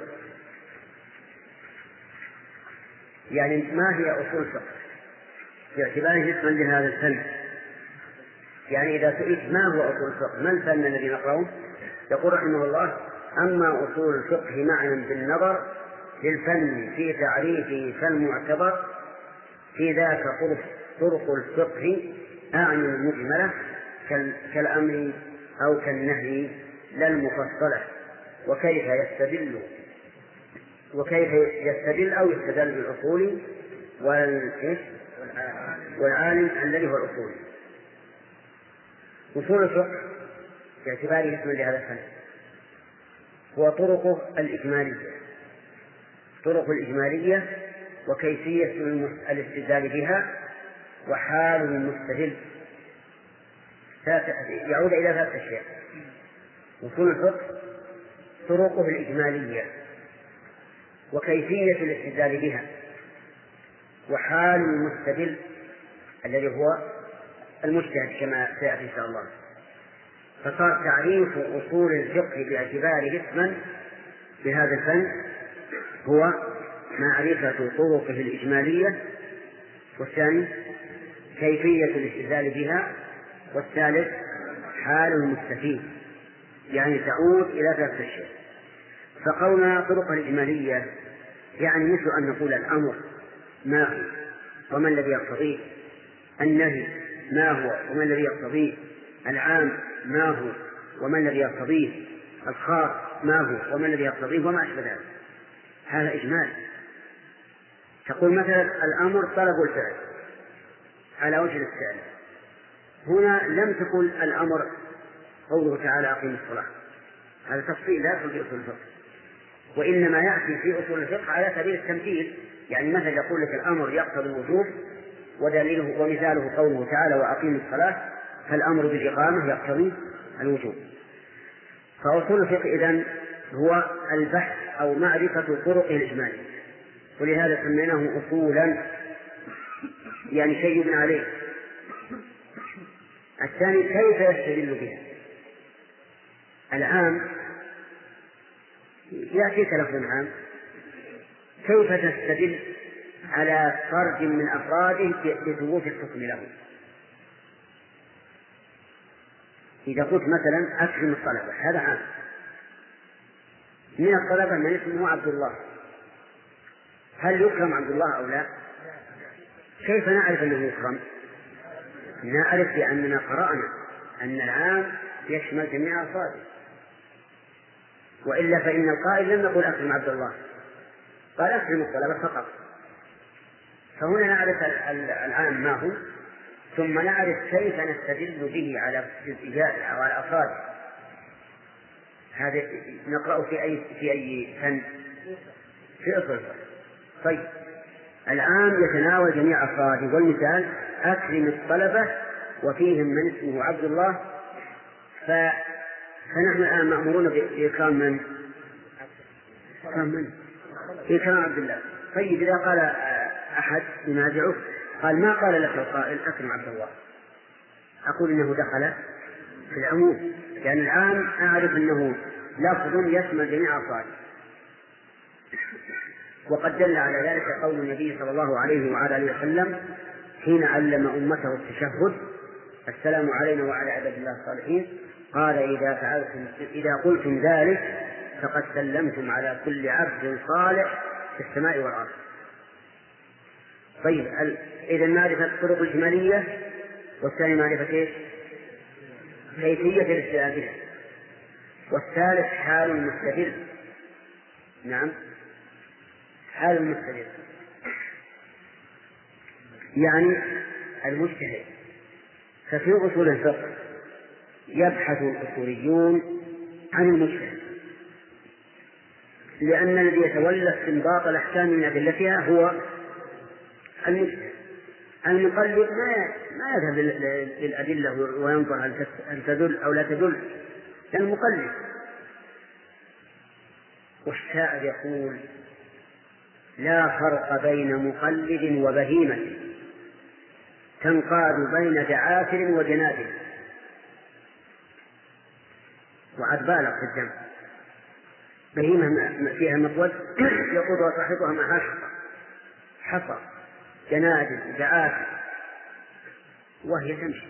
يعني ما هي أصول الفقه باعتباره اسما لهذا الفن؟ يعني إذا سئلت ما هو أصول الفقه، ما الفن الذي نقرأه، يقول رحمه الله: أما أصول الفقه معنى بالنظر للفن في تعريفه فالمعتبر في ذاك طرق الفقه أعني المجملة كالأمر أو كالنهي لا المفصلة، وكيف يستدل أو يستدل بالأصول والعالم الذي هو الأصول. أصول الفقه باعتباره اسما لهذا الفن هو طرقه الإجمالية وكيفية الاستدلال بها وحال المستدل. يعود إلى ثلاث أشياء: أصول الفقه طرقه الإجمالية وكيفية الاستدلال بها وحال المستدل الذي هو المجتهد كما سيأتي إن شاء الله. فصار تعريف أصول الفقه باعتباره اسما بهذا الفن هو معرفة طرقه الإجمالية، والثاني كيفية الاستدلال بها، والثالث حال المستفيد. يعني تعود إلى ثلاث أشياء. فقولنا طرق الإجمالية يعني مثل أن نقول الأمر ما هو وما الذي يقتضيه، النهي ما هو وما الذي يقتضيه، العام ما هو وما الذي يقتضيه، الخاص ما هو وما الذي يقتضيه، وما أشبه ذلك. هذا إجمال. تقول مثلا الأمر طلب الفعل على وجه الاستعلاء، هنا لم تقل الأمر قوله تعالى أقيم الصلاة، هذا تفصيل لا يدخل في أصول الفقه، وإنما يأتي في أصول الفقه على سبيل التمثيل. يعني مثلا يقول لك الأمر يقتضي الوجوب، ودليله ومثاله قوله تعالى وأقيم الصلاة، فالأمر بالإقامة يقتضي الوجوب. فأصول الفقه إذن هو البحث أو معرفة طرقه الإجمالية، ولهذا سميناه أصولا، يعني شيء يبنى عليه. الثاني كيف يستدل بها. العام يأتيك لفظ عام، كيف تستدل على فرد من أفراده بثبوت الحكم له. إذا قلت مثلا أكرم الطلبة، هذا عام، من الطلبة من اسمه عبد الله، هل يكرم عبد الله أو لا؟ كيف نعرف أنه يكرم؟ نعرف لأننا قرأنا أن العام يشمل جميع أفراده، وإلا فإن القائل لم يقل أكرم عبد الله، قال أكرم الطلبة فقط. فهنا نعرف العام ما هو، ثم نعرف كيف نستدل به على الجزئيات أو على الأفراد. هذا نقرأه في أي فن؟ في أصول الفقه. طيب العام يتناول جميع أفراده، والمثال أكرم الطلبة وفيهم من اسمه عبد الله، فنحن الآن مأمورون بإكرام من؟ بإكرام عبد الله. طيب إذا قال أحد ينازعه قال ما قال لك القائل أكرم عبد الله، أقول إنه دخل في العموم، لأن الآن أعرف أنه لفظ يشمل جميع أفراده. وقد دل على ذلك قول النبي صلى الله عليه وعلى آله وسلم حين علم أمته التشهد: السلام علينا وعلى عباد الله الصالحين، قال إذا قلتم ذلك فقد سلمتم على كل عبد صالح في السماء والأرض. طيب إذا معرفة الطرق الإجمالية، والثاني معرفة إيش؟ كيفية الاستدلال بها، والثالث حال المستدل. نعم، حال المستدل يعني المجتهد. ففي أصول الفقه يبحث الأصوليون عن المجتهد، لأن الذي يتولى استنباط الأحكام من أدلتها هو المجتهد. المقلد ما يذهب للأدلة وينظر هل تدل أو لا تدل، لأن المقلد. والشاعر يقول: لا فرق بين مقلد وبهيمة تنقاد بين دعافر وجنادل. وعد بالغ في الجمع. بهيمة فيها مقود يقودها صاحبها معها حصى، جنادل دعافر، وهي تمشي.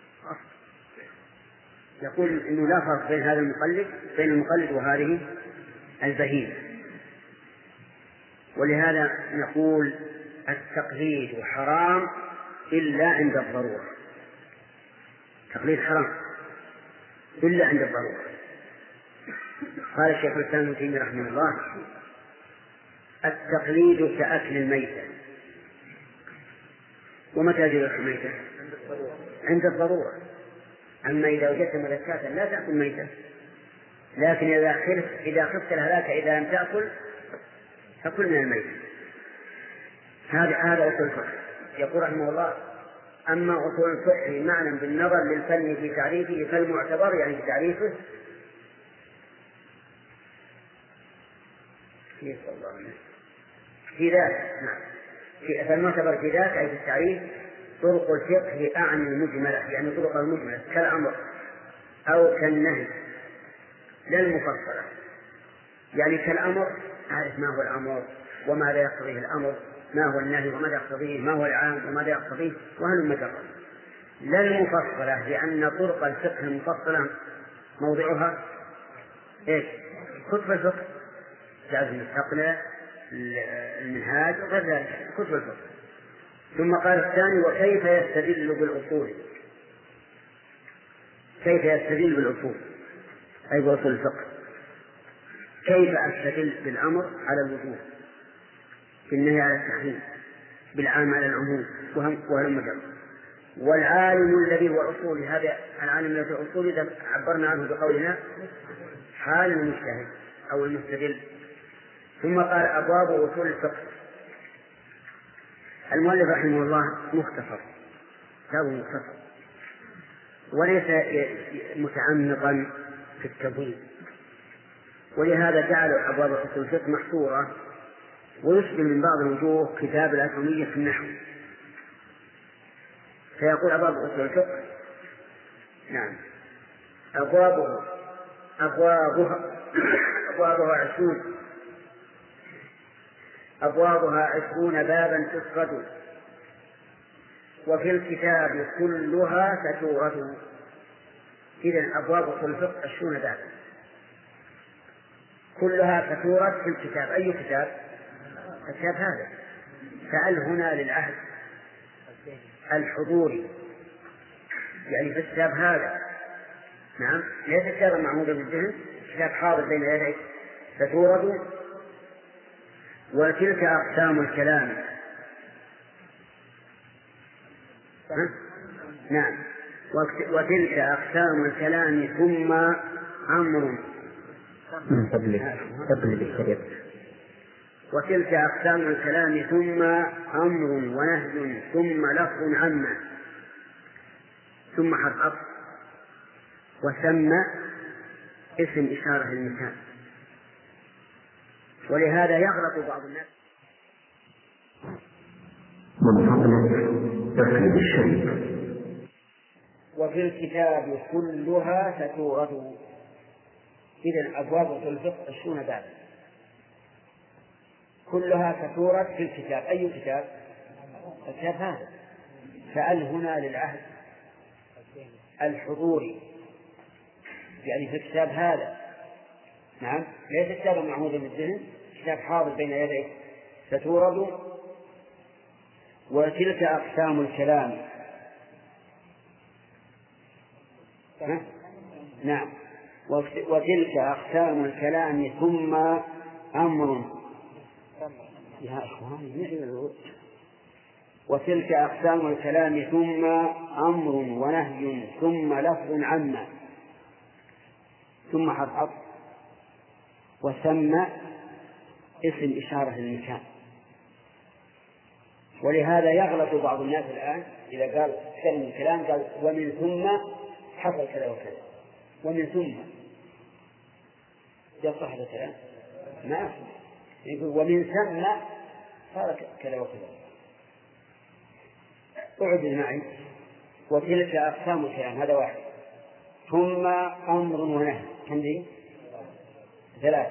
يقول إنه لا فرق بين هذا المقلد وهذه البهيمة. ولهذا نقول التقليد حرام إلا عند الضرورة. التقليد حرام إلا عند الضرورة. قال الشيخ الإسلام ابن تيمية رحمه الله: التقليد كأكل الميتة. ومتى يجب أكل الميتة؟ عند الضرورة. أما إذا وجدت ملكاتا لا تأكل ميتة، لكن إذا خفت الهلاك إذا لم تأكل فكل من الميت. هذا أصول الفقه. يقول رحمه الله: أما أصول الفقه معنى بالنظر للفن في تعريفه فالمعتبر يعني في تعريفه في ذلك. نعم، فالمعتبر في ذلك أي في التعريف طرق الفقه أعني المجملة، يعني طرق المجملة كالأمر أو كالنهي لا المفصلة. يعني كالأمر أعرف ما هو الأمر وماذا يقتضيه الأمر، ما هو النهي وماذا يقتضيه، ما هو العام وماذا يقتضيه، وهل مجرد. لا المفصلة، لأن طرق الفقه المفصلة موضعها إيش؟ كتب الفقه، جاز المستقنع، المنهاج وغير ذلك، كتب الفقه. ثم قال الثاني: وكيف يستدل بالأصول. كيف يستدل بالأصول أي بأصول الفقه. كيف أستدل بالأمر على الوجوب، بالنهي على التحريم، بالعام على العموم، وهل مجرد. والعالم الذي هو أصول، هذا العالم الذي هو أصول إذا عبرنا عنه بقولنا حال المجتهد أو المستدل. ثم قال: أبواب أصول الفقه. المؤلف رحمه الله مختصر، كتاب مختصر، وليس متعمقا في التبويب، ولهذا جعل أبواب أصول الفقه محصورة، ويشبه من بعض الوجوه كتاب الأسهمية في النحو. فيقول: أبواب أصول الفقه. نعم، أبوابها 20 بابا تسرد، وفي الكتاب كلها ستورد. إذن أبواب أصول الفقه 20 بابا كلها ستورد في الكتاب. أي كتاب؟ الكتاب هذا. سأل هنا للعهد الحضوري، يعني في الكتاب هذا. نعم، ليس كتابا معمولا بالذهن، كتاب حاضر بين يديك. ستورد. وتلك أقسام الكلام. نعم، وتلك أقسام الكلام ثم أمر. قبل بالشريط. وتلك أقسام الكلام ثم أمر ونهي ثم لفظ عما ثم حرف عطف وسمى اسم إشارة للمكان. ولهذا يغلط بعض الناس. من فضلك تفريد الشيء. وفي الكتاب كلها ستورد. إذن أبواب الفقه 20 بابا كلها ستورد في الكتاب. أي كتاب؟ الكتاب هذا. فأل هنا للعهد الحضوري، يعني في الكتاب هذا. نعم، ليس كتابا معمودا بالذهن، كتاب حاضر بين يديك ستورد. وتلك أقسام الكلام. نعم، وتلك أقسام الكلام ثم أمر. يا إخواني، وتلك أقسام الكلام ثم أمر ونهي ثم لفظ عما ثم حرف عطف وسمى اسم إشارة للمكان. ولهذا يغلط بعض الناس الآن إذا قال كلمة الكلام قال ومن ثم حصل كذا وكذا، ومن ثم يصح هذا الكلام؟ ما أصح. يقول ومن ثم صار كذا وكذا. اعد معي. وتلك أقسام الكلام، هذا واحد. ثم أمر ونهي، كم دي؟ 3.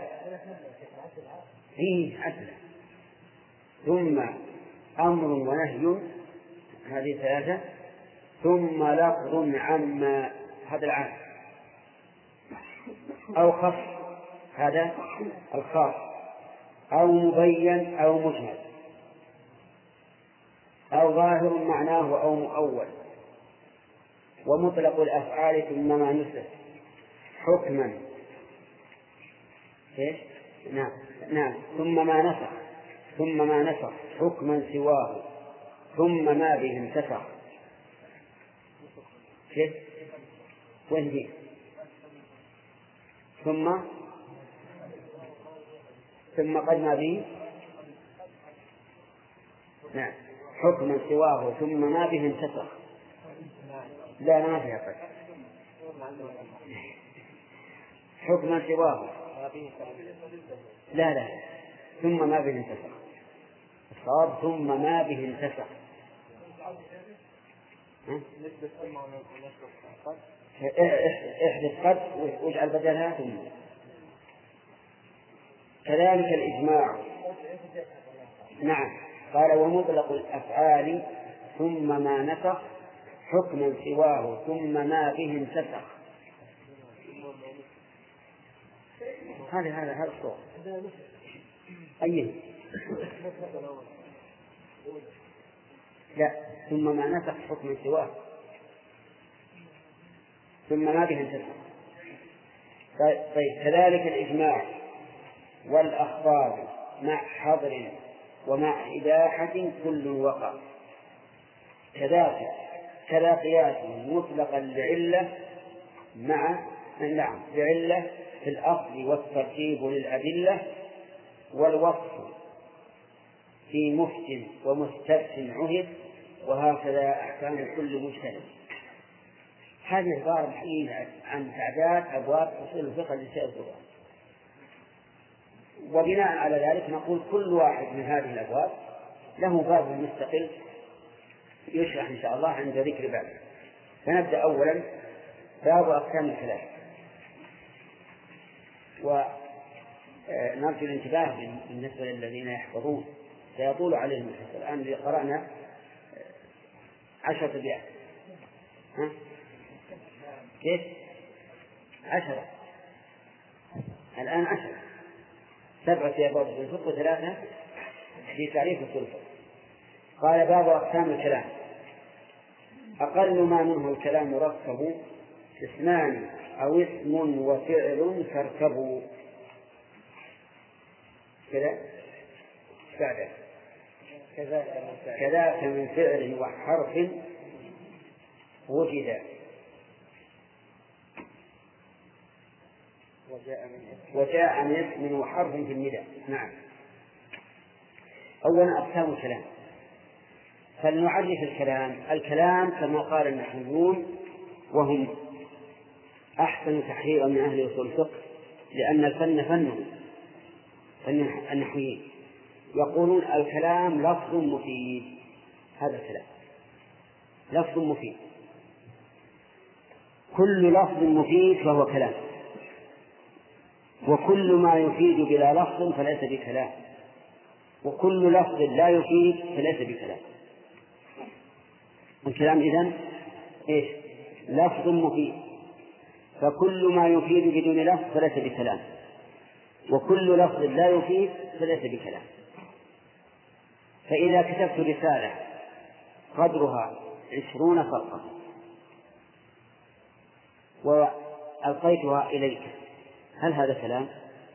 فيه عدل. ثم أمر ونهي، هذه 3. ثم لفظ عما، هذا العام. أو خص، هذا الخاص. أو مبين أو مجمل. أو ظاهر معناه أو مؤول. ومطلق الأفعال ثم ما نسخ حكما. إيش؟ نعم. ثم ما نسخ حكما سواه ثم ما به انتسخ. كيف؟ وين دي؟ ثم قد ما به. نعم، حكما سواه ثم ما به انتسخ. لا، ما فيها قد. حكما سواه. لا، ثم ما به انتسخ. الصواب ثم ما به انتسخ. احدث قد واجعل بدلها ثم. كذلك الإجماع. نعم، قال ومطلق الأفعال ثم ما نسخ حكما سواه ثم ما به انتسخ. هذا الصوت. أيه؟ لا، ثم ما نسخ حكما سواه ثم ما به انتسخ. طيب، كذلك الإجماع والأخبار مع حظر ومع إباحة كل وقع. كذا قياس مطلقا لعلة لعلة في الأصل والترتيب للأدلة والوصف في مفت ومستبت عهد. وهكذا أحكام كل مجتهد. هذه عبارة حقيقة عن تعداد أبواب أصول الفقه لسائر الفقه. وبناء على ذلك نقول كل واحد من هذه الأبواب له باب مستقل يشرح إن شاء الله عند ذكر بابه. فنبدأ أولا باب أقسام الكلام. ونرجو الانتباه بالنسبة للذين يحفظون، سيطول عليهم الحفظ. الآن قرأنا 10 أبيات. كيف؟ 10. الآن 10. 7 في أبواب الفقه و3 في تعريف الفقه. قال باب أقسام الكلام. أقل ما منه الكلام مركب اسمان أو اسم وفعل تركبوا. كذا بعد كذاك من فعل وحرف وجد وجاء من اسم وحرف في النداء. نعم. أولا أقسام الكلام. فلنعرف الكلام كما قال النحويون، وهم أحسن تحريرا من أهل أصول الفقه، لأن الفن فنهم، فن النحويين يقولون الكلام لفظ مفيد. هذا الكلام لفظ مفيد، كل لفظ مفيد فهو كلام، وكل ما يفيد بلا لفظ فليس بكلام، وكل لفظ لا يفيد فليس بكلام. الكلام إذن إيش؟ لفظ مفيد، فكل ما يفيد بدون لفظ فليس بكلام، وكل لفظ لا يفيد فليس بكلام. فإذا كتبت رسالة قدرها 20 صفحة وألقيتها إليك، هل هذا كلام؟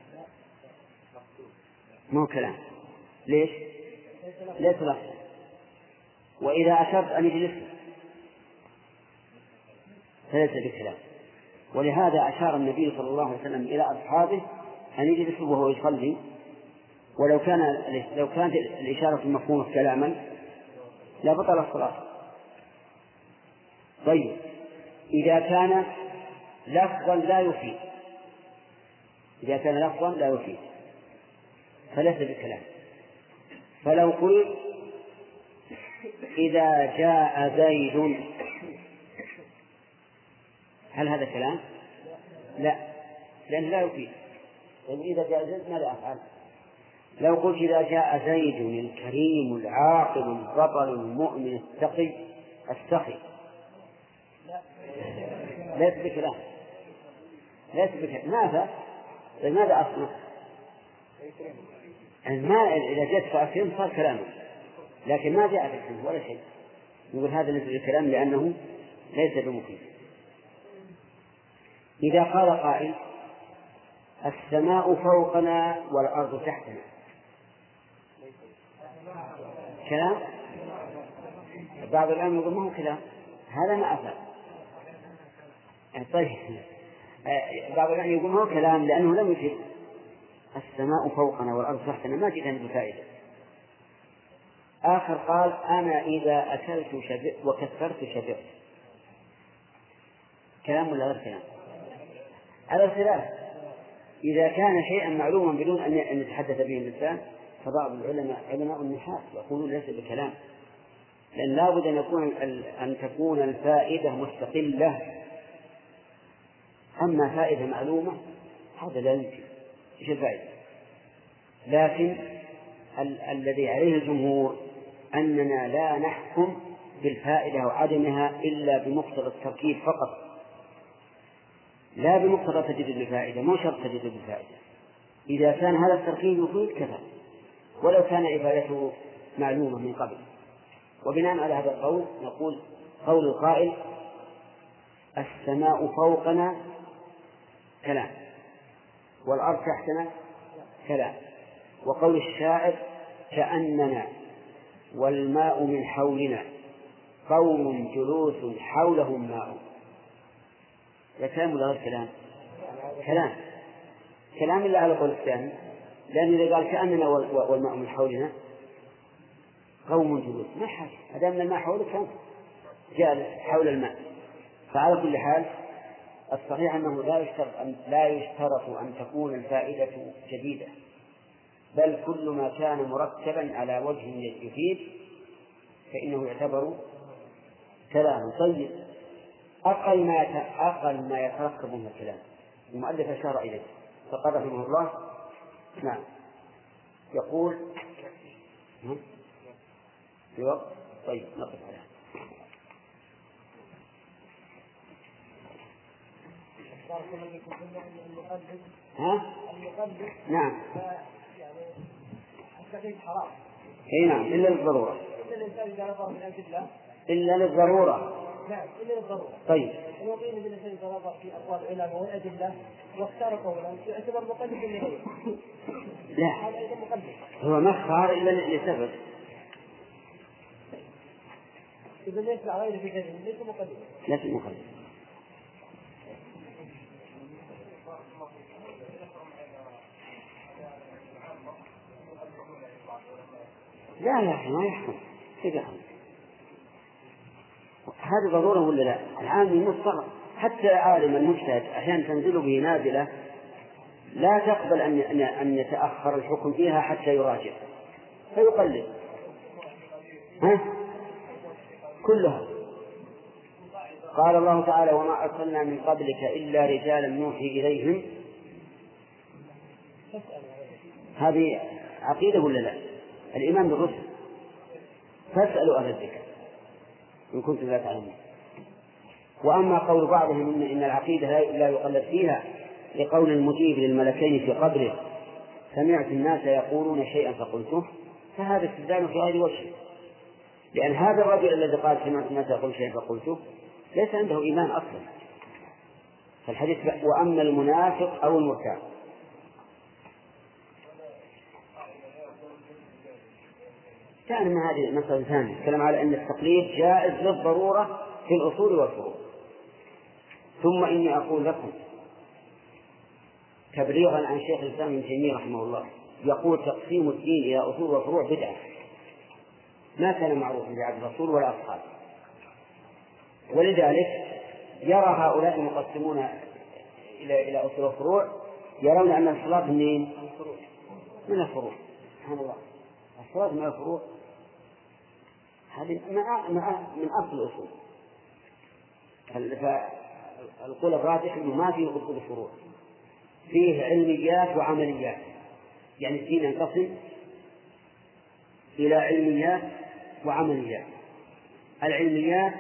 مو كلام. ليش؟ ليس لفظا. وإذا أشرت أن اجلس فليس بكلام. ولهذا أشار النبي صلى الله عليه وسلم إلى أصحابه أن يجلسوا وهو يصلي، لو كانت الإشارة المفهومة كلاما لبطل الصلاة. طيب، إذا كان لفظا لا يفيد فليس بكلام. فلو قلت إذا جاء زيد، هل هذا كلام؟ لا، لأنه لا يفيد. لأن إذا جاء زيد ماذا أفعل؟ لو قلت إذا جاء زيد الكريم العاقل البطل المؤمن التقي السخي، ليس بكلام. ماذا أصنع؟ الماء إذا جاءت فأكرم صار كلاما، لكن ما جاء فأكرم ولا شيء، نقول هذا ليس بكلام لأنه ليس بمفيد. إذا قال قائل السماء فوقنا والأرض تحتنا، كلام؟ بعض العلماء يقول ما هو كلام، هذا ما أفعل. طيب، بعض العلماء يقول ما هو كلام لأنه لم يفيد. السماء فوقنا والأرض تحتنا ما جئنا بفائدة. آخر قال أنا إذا أكلت وكثرت شبعت، كلام ولا غير كلام؟ على الخلاف. إذا كان شيئا معلوما بدون أن يتحدث به الإنسان فبعض علماء النحاة يقولون ليس بكلام، لأن لابد أن تكون الفائدة مستقلة. أما فائدة معلومة هذا لا يمكن، إيش الفائدة؟ لكن الذي عليه الجمهور أننا لا نحكم بالفائدة وعدمها إلا بمقتضى التركيب فقط، لا بمقتضى تجدد الفائدة، مو شرط تجدد الفائدة. إذا كان هذا التركيب يفيد كفى، ولو كان إفادته معلومة من قبل. وبناء على هذا القول نقول قول القائل السماء فوقنا كلام والأرض تحتنا كلام، وقول الشاعر كأننا والماء من حولنا قوم جلوس حولهم ماء، لا كلام ولا غير كلام؟ كلام إلا على قول الثاني، لأن إذا قال كأننا والماء من حولنا قوم جلوس ما حاجة، هذا من الماء حولك كان جالس حول الماء. فعلى كل حال الصحيح أنه لا يشترط أن تكون الفائدة جديدة، بل كل ما كان مركبا على وجه يفيد فإنه يعتبر كلاما. طيب، أقل ما يتركب من الكلام المؤلف أشار إليه فقال رحمه الله نعم يقول في وقت. طيب نقف عليها. نعم. اي نعم، إلا للضرورة. إلا للضرورة. نعم، إلا للضرورة. طيب. الوقيل من الذي تناظر في أقوال العلماء والأدلة واختار قولا يعتبر مقلد لغيره. لا، هو ما اختار إلا لسبب. إذا ليس على غيره في كذب ليس مقلد. ليس مقلد. لا يا أخي ما يحكم كيف يحكم؟ هذه ضرورة ولا لا؟ العام يمصر حتى عالم المجتهد عشان تنزل به نازلة لا تقبل أن يتأخر الحكم فيها حتى يراجع فيقلد كلها. قال الله تعالى وما أرسلنا من قبلك إلا رجالا نوحي إليهم. هذه عقيدة ولا لا؟ الإيمان بالرسل. فاسألوا أهل الذكر إن كنتم لا تعلمون. وأما قول بعضهم إن العقيدة لا يقلد فيها لقول المجيب للملكين في قبره سمعت الناس يقولون شيئا فقلته، فهذا استدلال في غير وجه، لأن هذا الرجل الذي قال سمعت الناس يقولون شيئا فقلته ليس عنده إيمان أصلا. فالحديث وأما المنافق أو المرتاب. كان من هذه مسألة ثانية الكلام على أن التقليد جائز للضرورة في الأصول والفروع. ثم إني أقول لكم تبريغا عن شيخ الإسلام ابن تيمية رحمه الله يقول تقسيم الدين إلى أصول وفروع بدعة ما كان معروفا بعد الرسول ولا أصحابه، ولذلك يرى هؤلاء المقسمون إلى أصول وفروع يرون أن الصلاة من الفروع. سبحان الله، الصلاة من الفروع هذه من أصل الأصول. فالقول الراجح أنه ما فيه أصول الفروع، فيه علميات وعمليات. يعني الدين ينقسم إلى علميات وعمليات. العلميات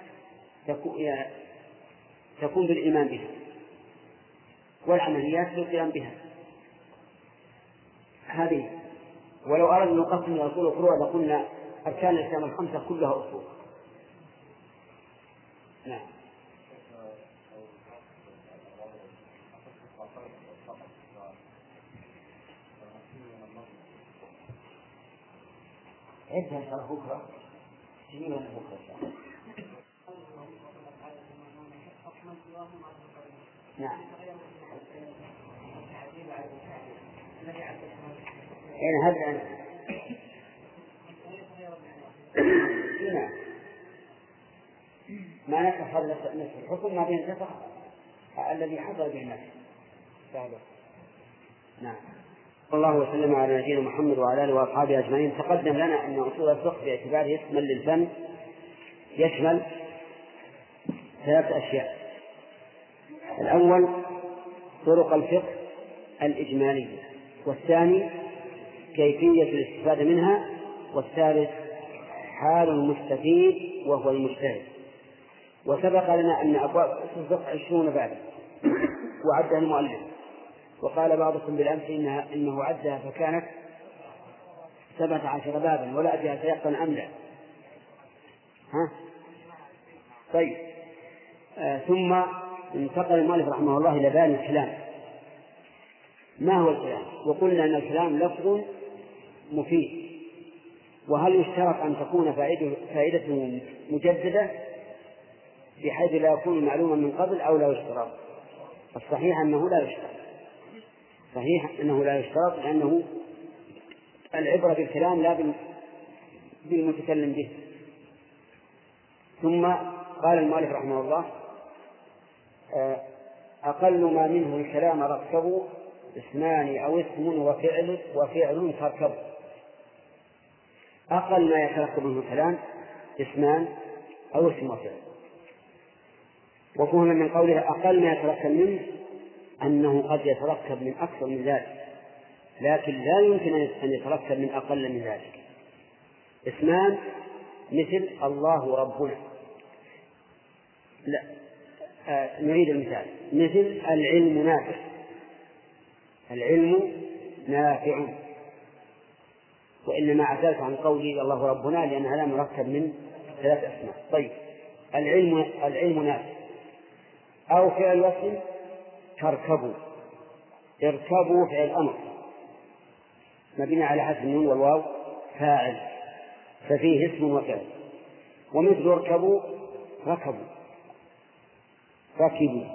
تكون بالإيمان بها، والعمليات بالقيام بها. هذه ولو أردنا أن نقسم إلى أصول وفروع لقلنا أركان الإسلام الخمسة كلها أصول. نعم. عندها شرح بكرة جميلة بكرة. نعم. يعني هذا نعم ما نسخ هذا نفس الحكم ما بين نسخ الذي حصل به النسخ. نعم. الله وسلم على نبينا محمد وعلى آله وأصحابه أجمعين. تقدم لنا أن أصول الفقه باعتباره يشمل للفن يشمل ثلاث أشياء. الأول طرق الفقه الإجمالية، والثاني كيفية الاستفادة منها، والثالث حال المستفيد وهو المجتهد. وسبق لنا أن أبواب الفقه 20 بابا وعدها المؤلف، وقال بعضكم بالأمس إنه عدها فكانت 17 بابا ولا أدري سيقن أم لا. طيب. ثم انتقل المؤلف رحمه الله إلى بيان الكلام. ما هو الكلام؟ وقلنا أن الكلام لفظ مفيد، وهل يشترط أن تكون فائدته مجددة بحيث لا يكون معلوما من قبل أو لا يشترط؟ الصحيح أنه لا يشترط، صحيح أنه لا يشترط، لأنه العبرة بالكلام لا بالمتكلم به. ثم قال المؤلف رحمه الله أقل ما منه الكلام ركبوا اسمان أو اسم وفعل تركب. أقل ما يتركب منه الكلام اسمان أو اسم وفعل. وفهم من قوله أقل ما يتركب منه أنه قد يتركب من أكثر من ذلك، لكن لا يمكن أن يتركب من أقل من ذلك. اسمان مثل الله ربنا، لا نريد المثال مثل العلم نافع، العلم نافع، وإنما عدلت عن قولي الله ربنا لأن هذا مركب من 3 أسماء. طيب العلم نافع. أو فعل وصف تركبوا، اركبوا فعل أمر مبني على حذف النون والواو فاعل ففيه اسم وفعل. ومثل اركبوا ركبوا، ركبوا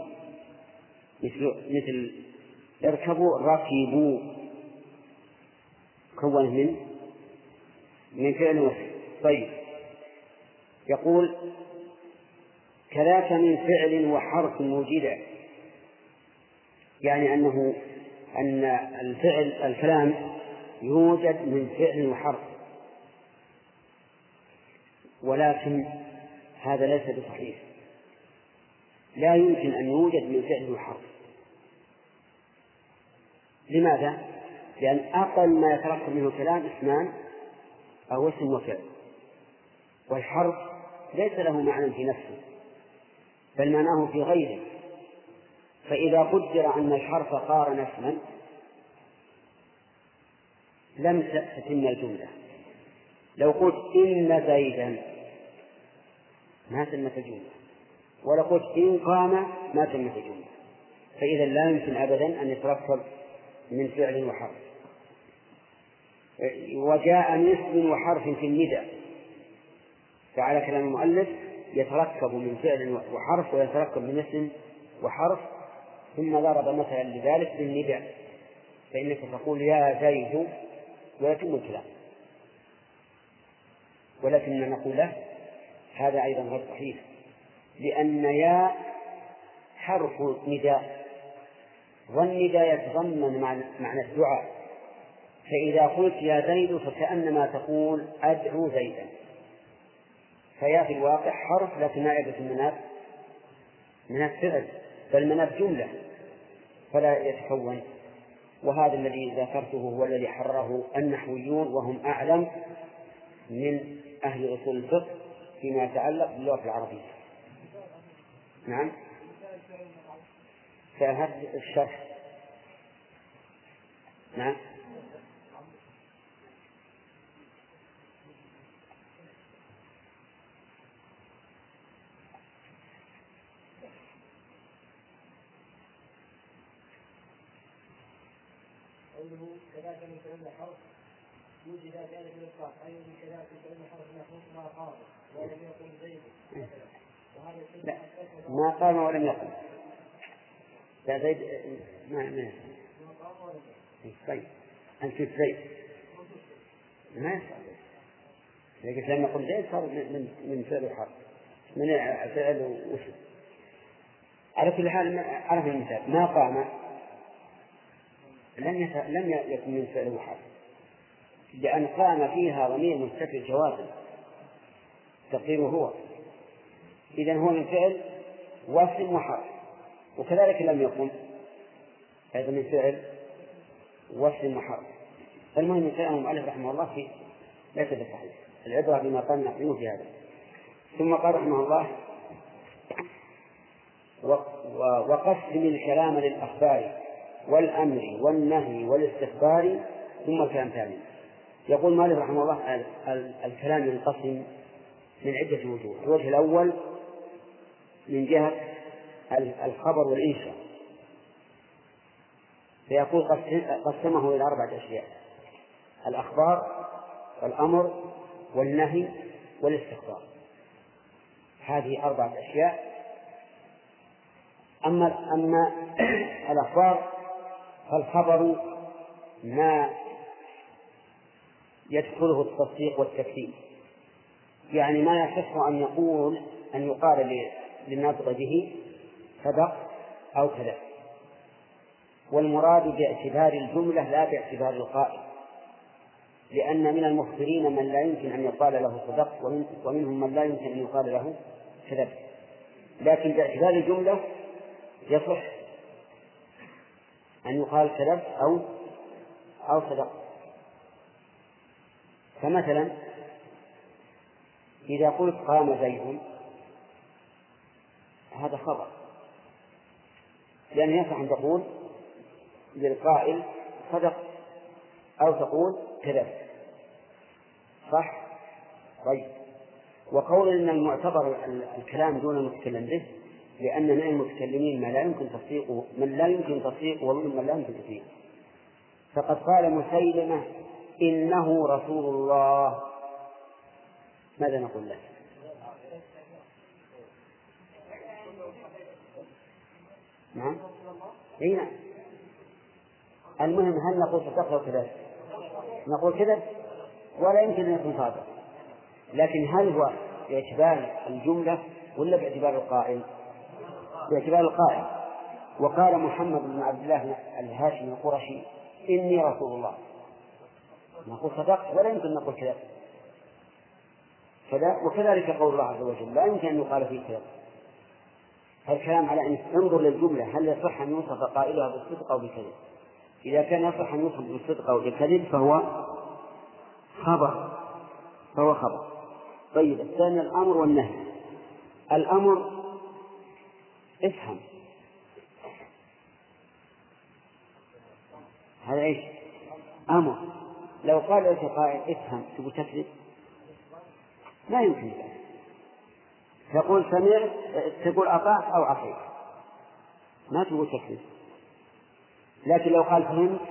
مثل اركبوا ركبوا كون من من فعل واسم. طيب، يقول كذاك من فعل وحرف وجد، يعني أن الكلام يوجد من فعل وحرف، ولكن هذا ليس بصحيح. لا يمكن أن يوجد من فعل وحرف. لماذا؟ لأن أقل ما يتركب منه كلام اسمان أو اسم وفعل، والحرف ليس له معنى في نفسه بل معناه في غيره. فإذا قدر أن الحرف قارن اسما لم تتم الجملة. لو قلت إن زيدا ما تمت الجملة، ولو قلت إن قام ما تمت الجملة. فإذا لا يمكن أبدا أن يتركب من فعل وحرف. وجاء من اسم وحرف في الندى، فعلى كلام المؤلف يتركب من فعل وحرف ويتركب من اسم وحرف. ثم ضرب مثلا لذلك بالندى، فإنك تقول يا زيد ويتم الكلام، ولكن نقول له هذا أيضا غير صحيح، لأن يا حرف نداء، والنداء يتضمن معنى الدعاء. فإذا قلت يا زيد فكأنما تقول أدعو زيدا، فيا في الواقع حرف لكن نائبة مناب فعل، بل مناب جملة، فلا يتكون. وهذا الذي ذكرته هو الذي حرره النحويون، وهم أعلم من أهل أصول الفقه فيما يتعلق باللغة العربية. نعم، فهذا الشرح. نعم، قوله كذاك من كلمة حرف يوجد ذلك الإطلاق، أي من كذاك من كلمة حرف محروف ما قام ولم يقل زيد. لا، ما قام ولم يقل. لا زيد ما طيب أنت زيد ما يصير، لكن لما يقول زيد صار من فعل حرف، من فعل واسم. على كل حال عرف المثال. ما قام لم يكن من فعل وحرف، لأن قام فيها ضمير مستتر جوازا تقديره هو، إذن هو من فعل واسم وحرف. وكذلك لم يكن هذا من فعل واسم وحرف. المهم كلام المؤلف رحمه الله فيه ليس بصحيح، العبرة بما قال نحن في هذا. ثم قال رحمه الله وقسم الكلام للأخبار والأمر والنهي والاستخبار ثم الكلام ثاني. يقول مالك رحمه الله الكلام ينقسم من عدة وجوه. الوجه الأول من جهة الخبر والإنشاء، فيقول قسمه إلى 4 أشياء: الأخبار والأمر والنهي والاستخبار. هذه 4 أشياء. أما الأخبار فالخبر ما يدخله التصديق والتكذيب، يعني ما يصح أن يقال للناطق به صدق أو كذب، والمراد باعتبار الجملة لا باعتبار القائل، لأن من المخبرين من لا يمكن أن يقال له صدق، ومنهم من لا يمكن أن يقال له كذب، لكن باعتبار الجملة يصح أن يقال كذب أو صدق. فمثلا إذا قلت قام زيد هذا خبر، لأن يصح أن تقول للقائل صدق أو تقول كذب، صح؟ طيب، وقول إن المعتبر الكلام دون المتكلم به، لأن من المتكلمين من لا يمكن تصديقه ومنهم من لا يمكن تصديقه. فقد قال مسيلمة إنه رسول الله، ماذا نقول له؟ نعم، أي نعم. المهم هل نقول صدق أو كذب؟ نقول كذب. ولا يمكن أن يكون صادق، لكن هل هو باعتبار الجملة ولا باعتبار القائل؟ باعتبار القائل. وقال محمد بن عبد الله الهاشمي القرشي إني رسول الله، نقول صدقت ولا يمكن أن نقول كذا. وكذلك قول الله عز وجل لا يمكن أن يقال فيه كذا. فالكلام على أن انظر للجملة هل يصح أن يوصف قائلها بالصدق أو بالكذب. إذا كان يصح أن يوصف بالصدق أو بالكذب فهو خبر. طيب الثاني الأمر والنهي. الأمر افهم، هذا إيش؟ أمر. لو قال لك قائل افهم تقول تكذب؟ لا يمكن ذلك. تقول سمعت، تقول أطعت أو عصيت، ما تقول تكذب. لكن لو قال فهمت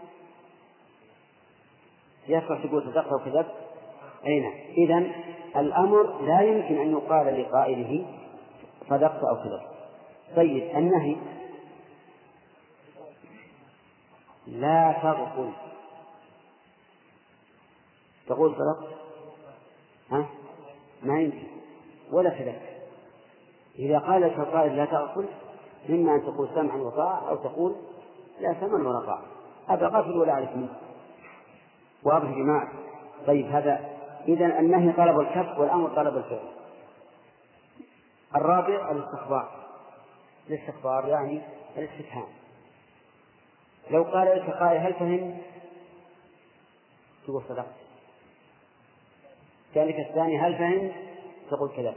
يصح تقول صدقت وكذبت. أين؟ إذن الأمر لا يمكن أن يقال لقائله صدقت أو كذبت. طيب النهي لا تغفل، تقول صدقت؟ ما يمكن ولا كذبت. إذا قال لك القائل لا تغفل إما أن تقول سمعا وطاعة أو تقول لا سمعا ولا طاعة، هذا غفل ولا أعرف منه واضح يا جماعة. طيب هذا إذن النهي طلب الكف والأمر طلب الفعل. الرابع الاستخبار يعني الاستفهام. لو قال لك قائل هل فهم تقول صدقت، كذلك الثاني هل فهم تقول كذا،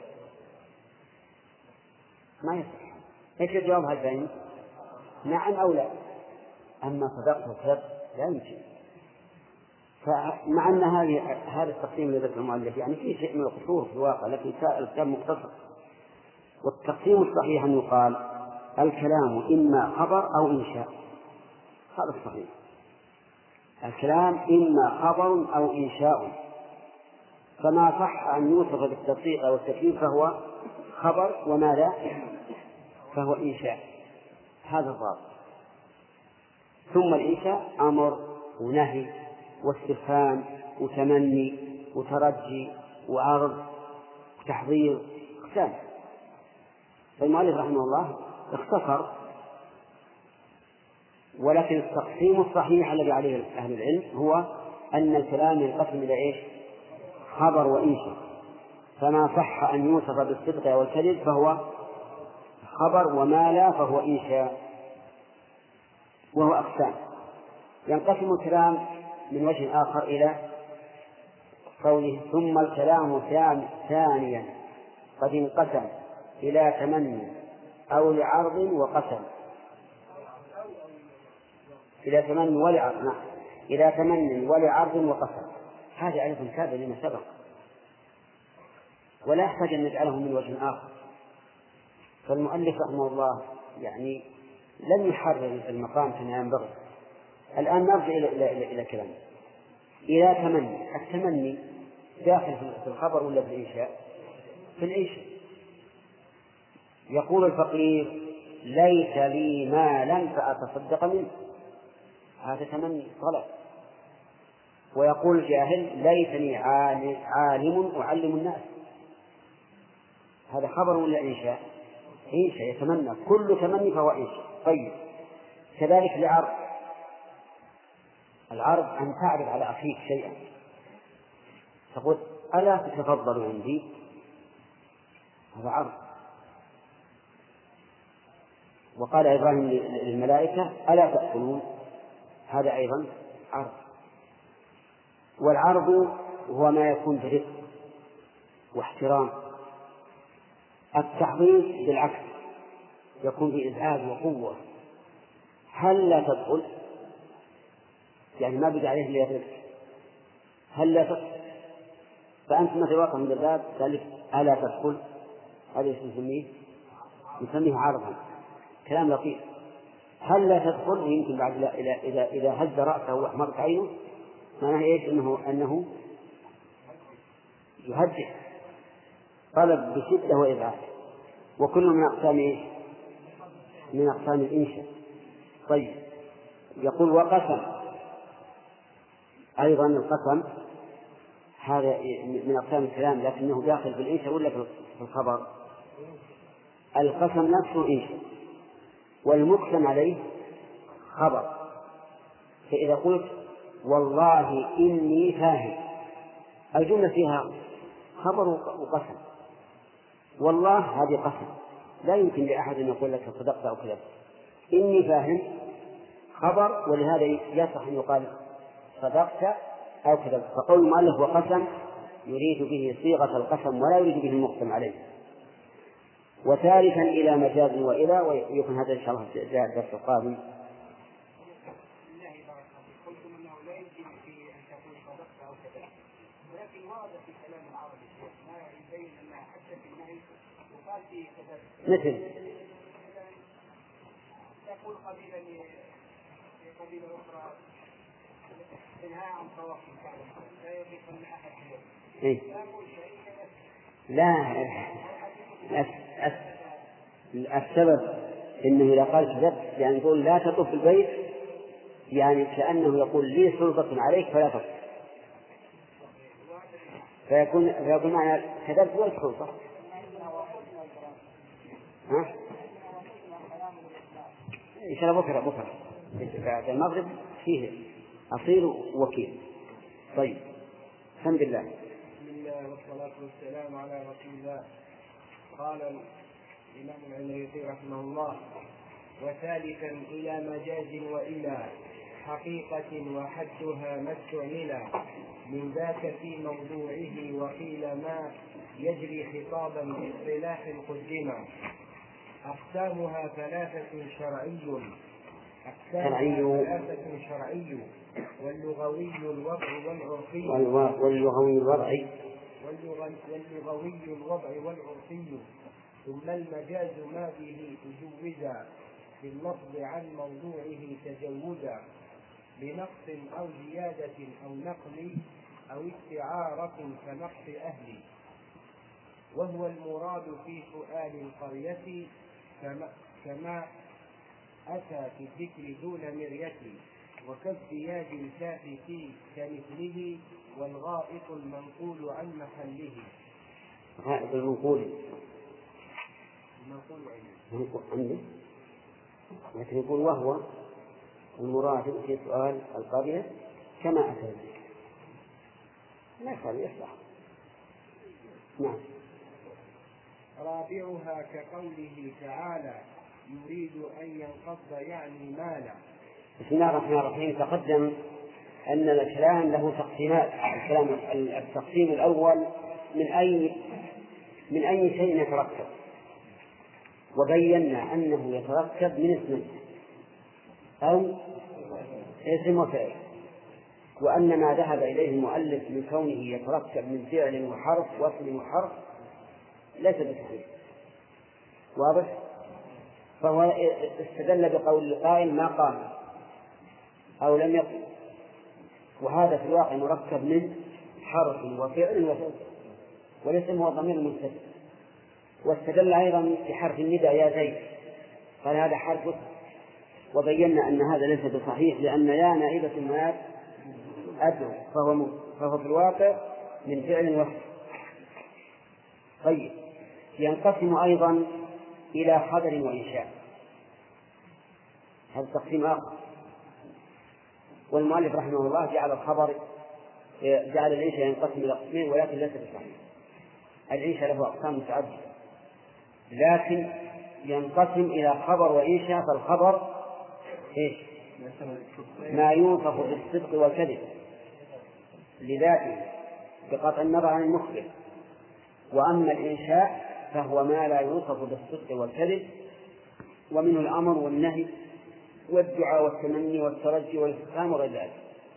ما يصح. ايش الجواب؟ هل فهم نعم أو لا. أما صدقت وكذبت لا يمكن. فمع أن هذا التقسيم الذي ذكره المؤلف يعني فيه شيء من القصور في الواقع، لكن الكلام مختصر. والتقسيم الصحيح أن يقال الكلام إما خبر أو إنشاء، هذا الصحيح. الكلام إما خبر أو إنشاء، فما صح أن يوصف بالتصديق أو التكذيب فهو خبر، وما لا فهو إنشاء. هذا الضابط. ثم الإنشاء أمر ونهي واستفهام وتمني وترجي وعرض وتحضير أقسام. فالمؤلف رحمه الله اختصر، ولكن التقسيم الصحيح الذي عليه أهل العلم هو أن الكلام ينقسم إلى إيش؟ خبر وإنشاء. فما صح أن يوصف بالصدق والكذب فهو خبر، وما لا فهو إنشاء، وهو أقسام. ينقسم الكلام من وجه آخر إلى قوله ثم الكلام ثانيا قد انقسم إلى تمني أو لعرض وقسم. إلى تمني ولعرض، إلى تمني ولعرض وقسم. هذا أيضا كاد لما سبق، ولا يحتاج أن نجعله من وجه آخر. فالمؤلف رحمه الله يعني لم يحرر المقام كما ينبغي. الآن نرجع إلى كلامه. إلى تمني، التمني داخل في الخبر ولا في الإنشاء؟ في الإنشاء. يقول الفقير ليس لي مالا فأتصدق منه، هذا تمني طلب. ويقول الجاهل ليتني عالم أعلم الناس، هذا خبر ولا إنشاء؟ إنشاء. يتمنى، كل تمني فهو إنشاء. طيب كذلك العرض أن تعرض على أخيك شيئا، تقول ألا تتفضل عندي، هذا عرض. وقال إبراهيم للملائكة ألا تأكلون، هذا أيضا عرض. والعرض هو ما يكون برفق واحترام. التحضير بالعكس يكون بإزعاج وقوة. هل لا تدخل، يعني ما بقى عليه ليدرك، هل لا تدخل، فأنت مثل واقع من الباب قال ألا تدخل، هذا نسميه عرضا، كلام لطيف. هل لا تدخل يمكن بعد إذا هز رأسه وأحمرت عينه معناه إيش؟ أنه يهدئ، طلب بشدة وإبعاد. وكل من أقسام إيش؟ من أقسام الإنشاء. طيب يقول وقسم، أيضا القسم هذا من أقسام الكلام، لكنه داخل في الإنشاء ولا في الخبر؟ القسم نفسه إنشاء والمقسم عليه خبر. فإذا قلت والله إني فاهم، الجملة فيها خبر وقسم. والله هذه قسم، لا يمكن لأحد أن يقول لك صدقت أو كذبت. إني فاهم خبر، ولهذا يصح أن يقال صدقت أو كذبت. فقول المؤلف وقسم يريد به صيغة القسم ولا يريد به المقسم عليه. وثالثا إلى مجاز وإلى، ويكون هذا إن شاء الله جاء الدرس القادم. مثل يقول قبيلة لقبيلة أخرى انهاء عن طواف الكعبة لا يضيف من أحد إيه؟ لا، السبب إنه إذا قال كذبت يعني يقول لا تطف البيت، يعني كأنه يقول لي سلطة عليك فلا تطف، فيكون معنى كذبت والسلطة. ها؟ إن شاء الله بكرة بعد المغرب فيه أصيل وكيل. طيب، الحمد لله. بسم الله والصلاة والسلام على رسول الله. قال الإمام العلوي رحمه الله: وثالثا إلى مجاز وإلى حقيقة وحدها ما استعملا من ذاك في موضوعه، وقيل ما يجري خطابا باصطلاح قدما. أقسامها ثلاثة شرعي واللغوي الوضع والعرفي والعرفي، ثم المجاز ما به تجوزا في اللفظ عن موضوعه تجوزا بنقص أو زيادة أو نقل أو استعارة كنقص أهل، وهو المراد في سؤال القرية كما أتى في الذكر دون مرية، وكالزياد الكافي كمثله والغائط المنقول عن محله. غائط المنقول عنه، لكن يقول وهو المراد في سؤال القرية كما أتى الذكر، لا يخالف يصلح. نعم. رابعها كقوله تعالى يريد أن ينقض يعني مالا. بسم الله الرحمن الرحيم. تقدم أن الكلام له تقسيمات. التقسيم الأول من أي شيء يتركب، وبينا أنه يتركب من اسم أو اسم وفعل، وأن ما ذهب إليه المؤلف من كونه يتركب من فعل وحرف واسم وحرف ليس بصحيح. واضح؟ فهو استدل بقول القائل ما قام أو لم يقم، وهذا في الواقع مركب من حرف وفعل وفعل، والاسم هو ضمير متصل. واستدل أيضا بحرف النداء يا زيد، قال هذا حرف وصف، وبينا أن هذا ليس بصحيح، لأن يا نائبة ما أدعو، فهو في الواقع من فعل وفعل. طيب، ينقسم أيضا إلى خبر وإنشاء، هذا تقسيم آخر. والمؤلف رحمه الله جعل الإنشاء ينقسم إلى قسمين، ولكن ليس بصحيح. الإنشاء له أقسام متعددة، لكن ينقسم إلى خبر وإنشاء. فالخبر إيش؟ ما يوصف بالصدق والكذب لذاته بقطع النظر عن المخبر. وأما الإنشاء فهو ما لا يوصف بالصدق والكذب، ومنه الأمر والنهي والدعاء والتمني والترجي والاستفهام وغير ذلك.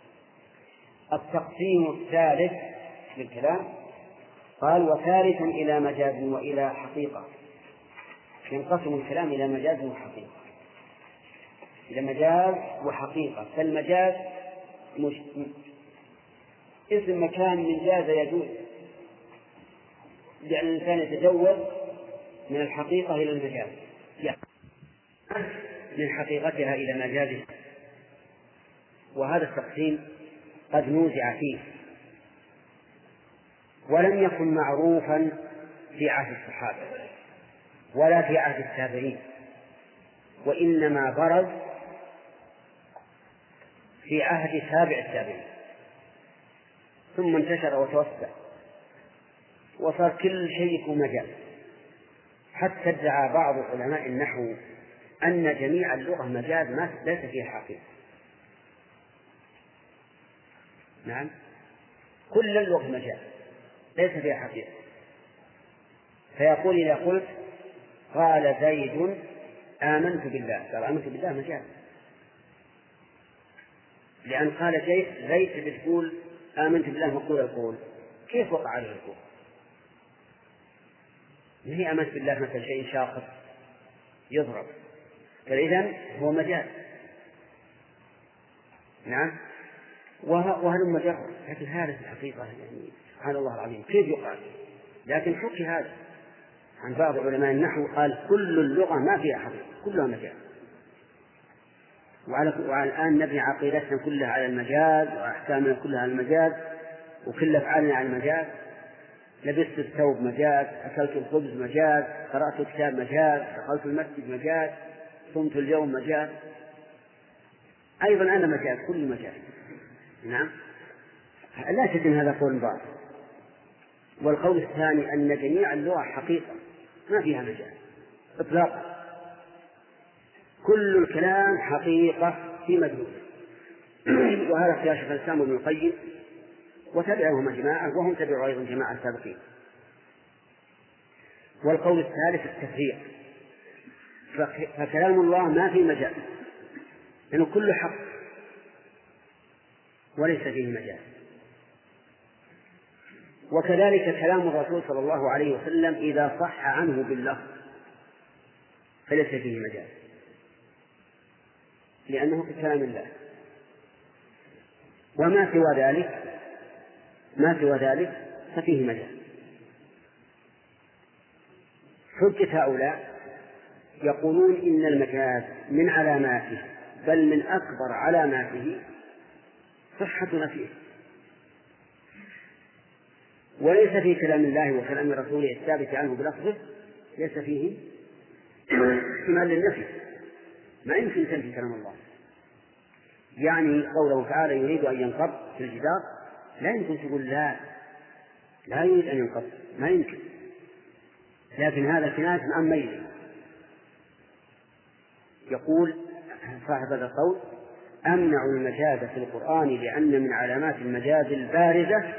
التقسيم الثالث للكلام قال وثالثا إلى مجاز وإلى حقيقة. ينقسم الكلام إلى مجاز وحقيقة، إلى مجاز وحقيقة. فالمجاز اسم مكان من جاز يجوز، لأن الإنسان يتجوز من الحقيقة إلى المجاز، يعني من حقيقتها إلى مجازها. وهذا التقسيم قد نوزع فيه، ولم يكن معروفا في عهد الصحابة ولا في عهد التابعين، وإنما برز في عهد تابع التابعين، ثم انتشر وتوسع وصار كل شيء في مجال، حتى ادعى بعض علماء النحو أن جميع اللغة مجاز ليس فيها حقيقة. نعم، كل اللغة مجاز ليس فيها حقيقة. فيقول إذا قلت قال زيد آمنت بالله، قال آمنت بالله مجاز، لأن قال زيد بتقول آمنت بالله مقول القول، كيف وقع عليه القول؟ ما هي آمنت بالله مثل شيء شاخص يضرب، فإذن هو مجاز. نعم، وهذا مجرد، لكن هذا في الحقيقة يعني سبحان الله العظيم كيف يقال؟ لكن حكي هذا عن بعض علماء النحو قال كل اللغة ما فيها حقيقة، كلها مجاز. وعلى الآن نبني عقيدتنا كلها على المجاز، وأحكامنا كلها على المجاز، وكل أفعالنا على المجاز. لبست الثوب مجاز، أكلت الخبز مجاز، قرأت الكتاب مجاز، دخلت المسجد مجاز، صمت اليوم مجاز، أيضا أنا مجاز، كل مجاز. نعم، لا شك أن هذا قول باطل. والقول الثاني أن جميع اللغة حقيقة ما فيها مجاز إطلاقا، كل الكلام حقيقة في مدلول. وهذا اختيار شيخ الإسلام ابن القيم وتبعهم جماعة، وهم تبعوا أيضا جماعة السابقين. والقول الثالث التفريع، فكلام الله ما في مجاز، لأنه كله حق وليس فيه مجاز. وكذلك كلام الرسول صلى الله عليه وسلم إذا صح عنه باللفظ فليس فيه مجاز، لأنه في كلام الله. وما سوى ذلك ففيه مجاز. حجة هؤلاء يقولون إن المجاز من علاماته، بل من أكبر علاماته صحة نفيه، وليس في كلام الله وكلام رسوله الثابت عنه بلفظه ليس فيه احتمال للنفي، ما يمكن تنفي كلام الله. يعني قوله تعالى يريد أن ينقض في الجدار، لا يمكن تقول لا يريد أن ينقض، ما يمكن، لكن هذا كناية عن ميل. يقول صاحب هذا القول أمنع المجاز في القرآن لأن من علامات المجاز البارزة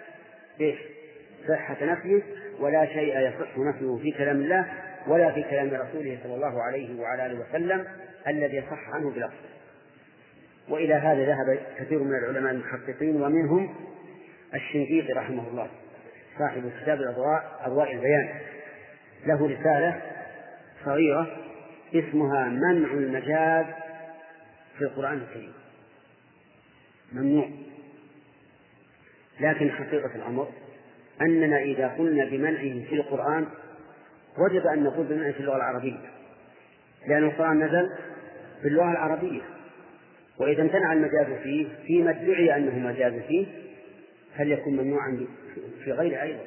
صحة نفيه، ولا شيء يصح نفيه في كلام الله ولا في كلام رسوله صلى الله عليه وعلى آله وسلم الذي صح عنه بلفظه. وإلى هذا ذهب كثير من العلماء المحققين، ومنهم الشنقيطي رحمه الله صاحب كتاب أضواء البيان، له رسالة صغيرة اسمها منع المجاز في القرآن الكريم، ممنوع. لكن حقيقة الأمر أننا إذا قلنا بمنعه في القرآن وجب أن نقول بمنعه في اللغة العربية، لأن القرآن نزل في اللغة العربية، وإذا امتنع المجاز فيه فيما ادعي أنه مجاز فيه فليكن ممنوعا في غير أيضا.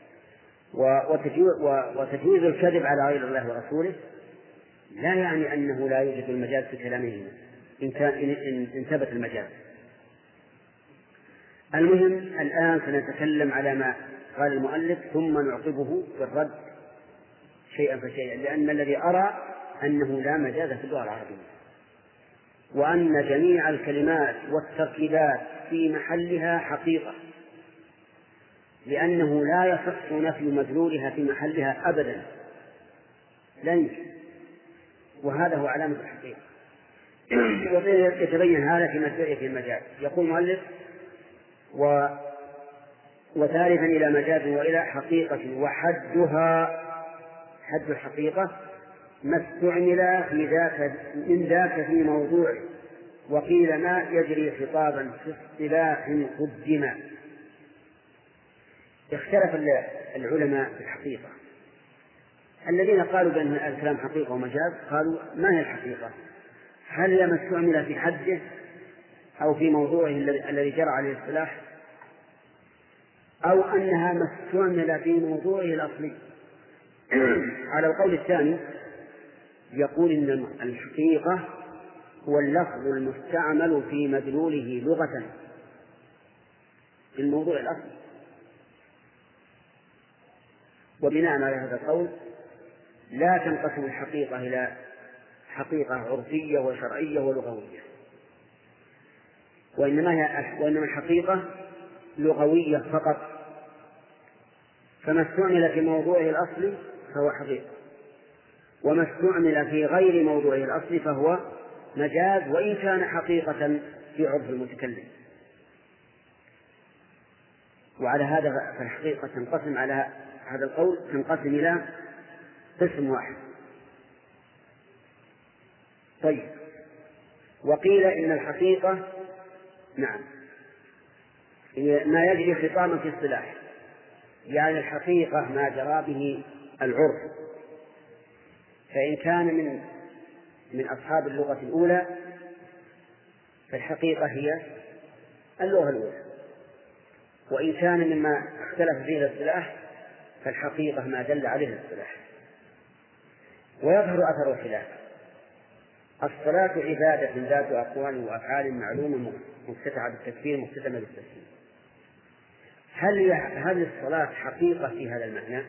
وتجويز الكذب على غير الله ورسوله لا يعني أنه لا يوجد المجاز في كلامه إن ثبت المجاز. المهم الآن سنتكلم على ما قال المؤلف ثم نعقبه بالرد شيئا فشيئا، لأن الذي أرى أنه لا مجاز في اللغة العربية، وأن جميع الكلمات والتركيبات في محلها حقيقة، لأنه لا يصح نفي مدلولها في محلها أبدا، لا يمكن، وهذا هو علامة الحقيقة. يتبين هذا في مسألة في المجاز. يقول المؤلف وثالثا إلى مجاز وإلى حقيقة، وحدها حد الحقيقة ما استعمل من ذاك في موضوع، وقيل ما يجري خطابا في اصطلاح قدم. اختلف العلماء في الحقيقة، الذين قالوا بأن الكلام حقيقة ومجاز قالوا ما هي الحقيقة؟ هل لما استعمل في حده أو في موضوعه الذي جرى عليه الاصطلاح؟ أو أنها ما استعمل في موضوعه الأصلي. على القول الثاني يقول إن الحقيقة هو اللفظ المستعمل في مدلوله لغة في الموضوع الأصلي. وبناء على هذا القول لا تنقسم الحقيقة إلى حقيقة عرفية وشرعية ولغوية، وإنما الحقيقة لغوية فقط، فما استعمل في موضوعه الأصلي فهو حقيقة، وما استعمل في غير موضوعه الأصلي فهو مجاز، وإن كان حقيقة في عرف المتكلم. وعلى هذا فالحقيقة تنقسم على هذا القول تنقسم إلى قسم واحد. طيب، وقيل إن الحقيقة نعم ما يجري خطابا في الصلاح، يعني الحقيقة ما جرى به العرف، فإن كان من أصحاب اللغة الأولى فالحقيقة هي اللغة الأولى، وإن كان مما اختلف فيه الاصطلاح فالحقيقة ما دل عليه الاصطلاح. ويظهر أثر الخلاف. الصلاة عبادة ذات أقوال وأفعال معلومة مفتتحة بالتكفير مختتمة بالتسليم. هل الصلاة حقيقة في هذا المعنى؟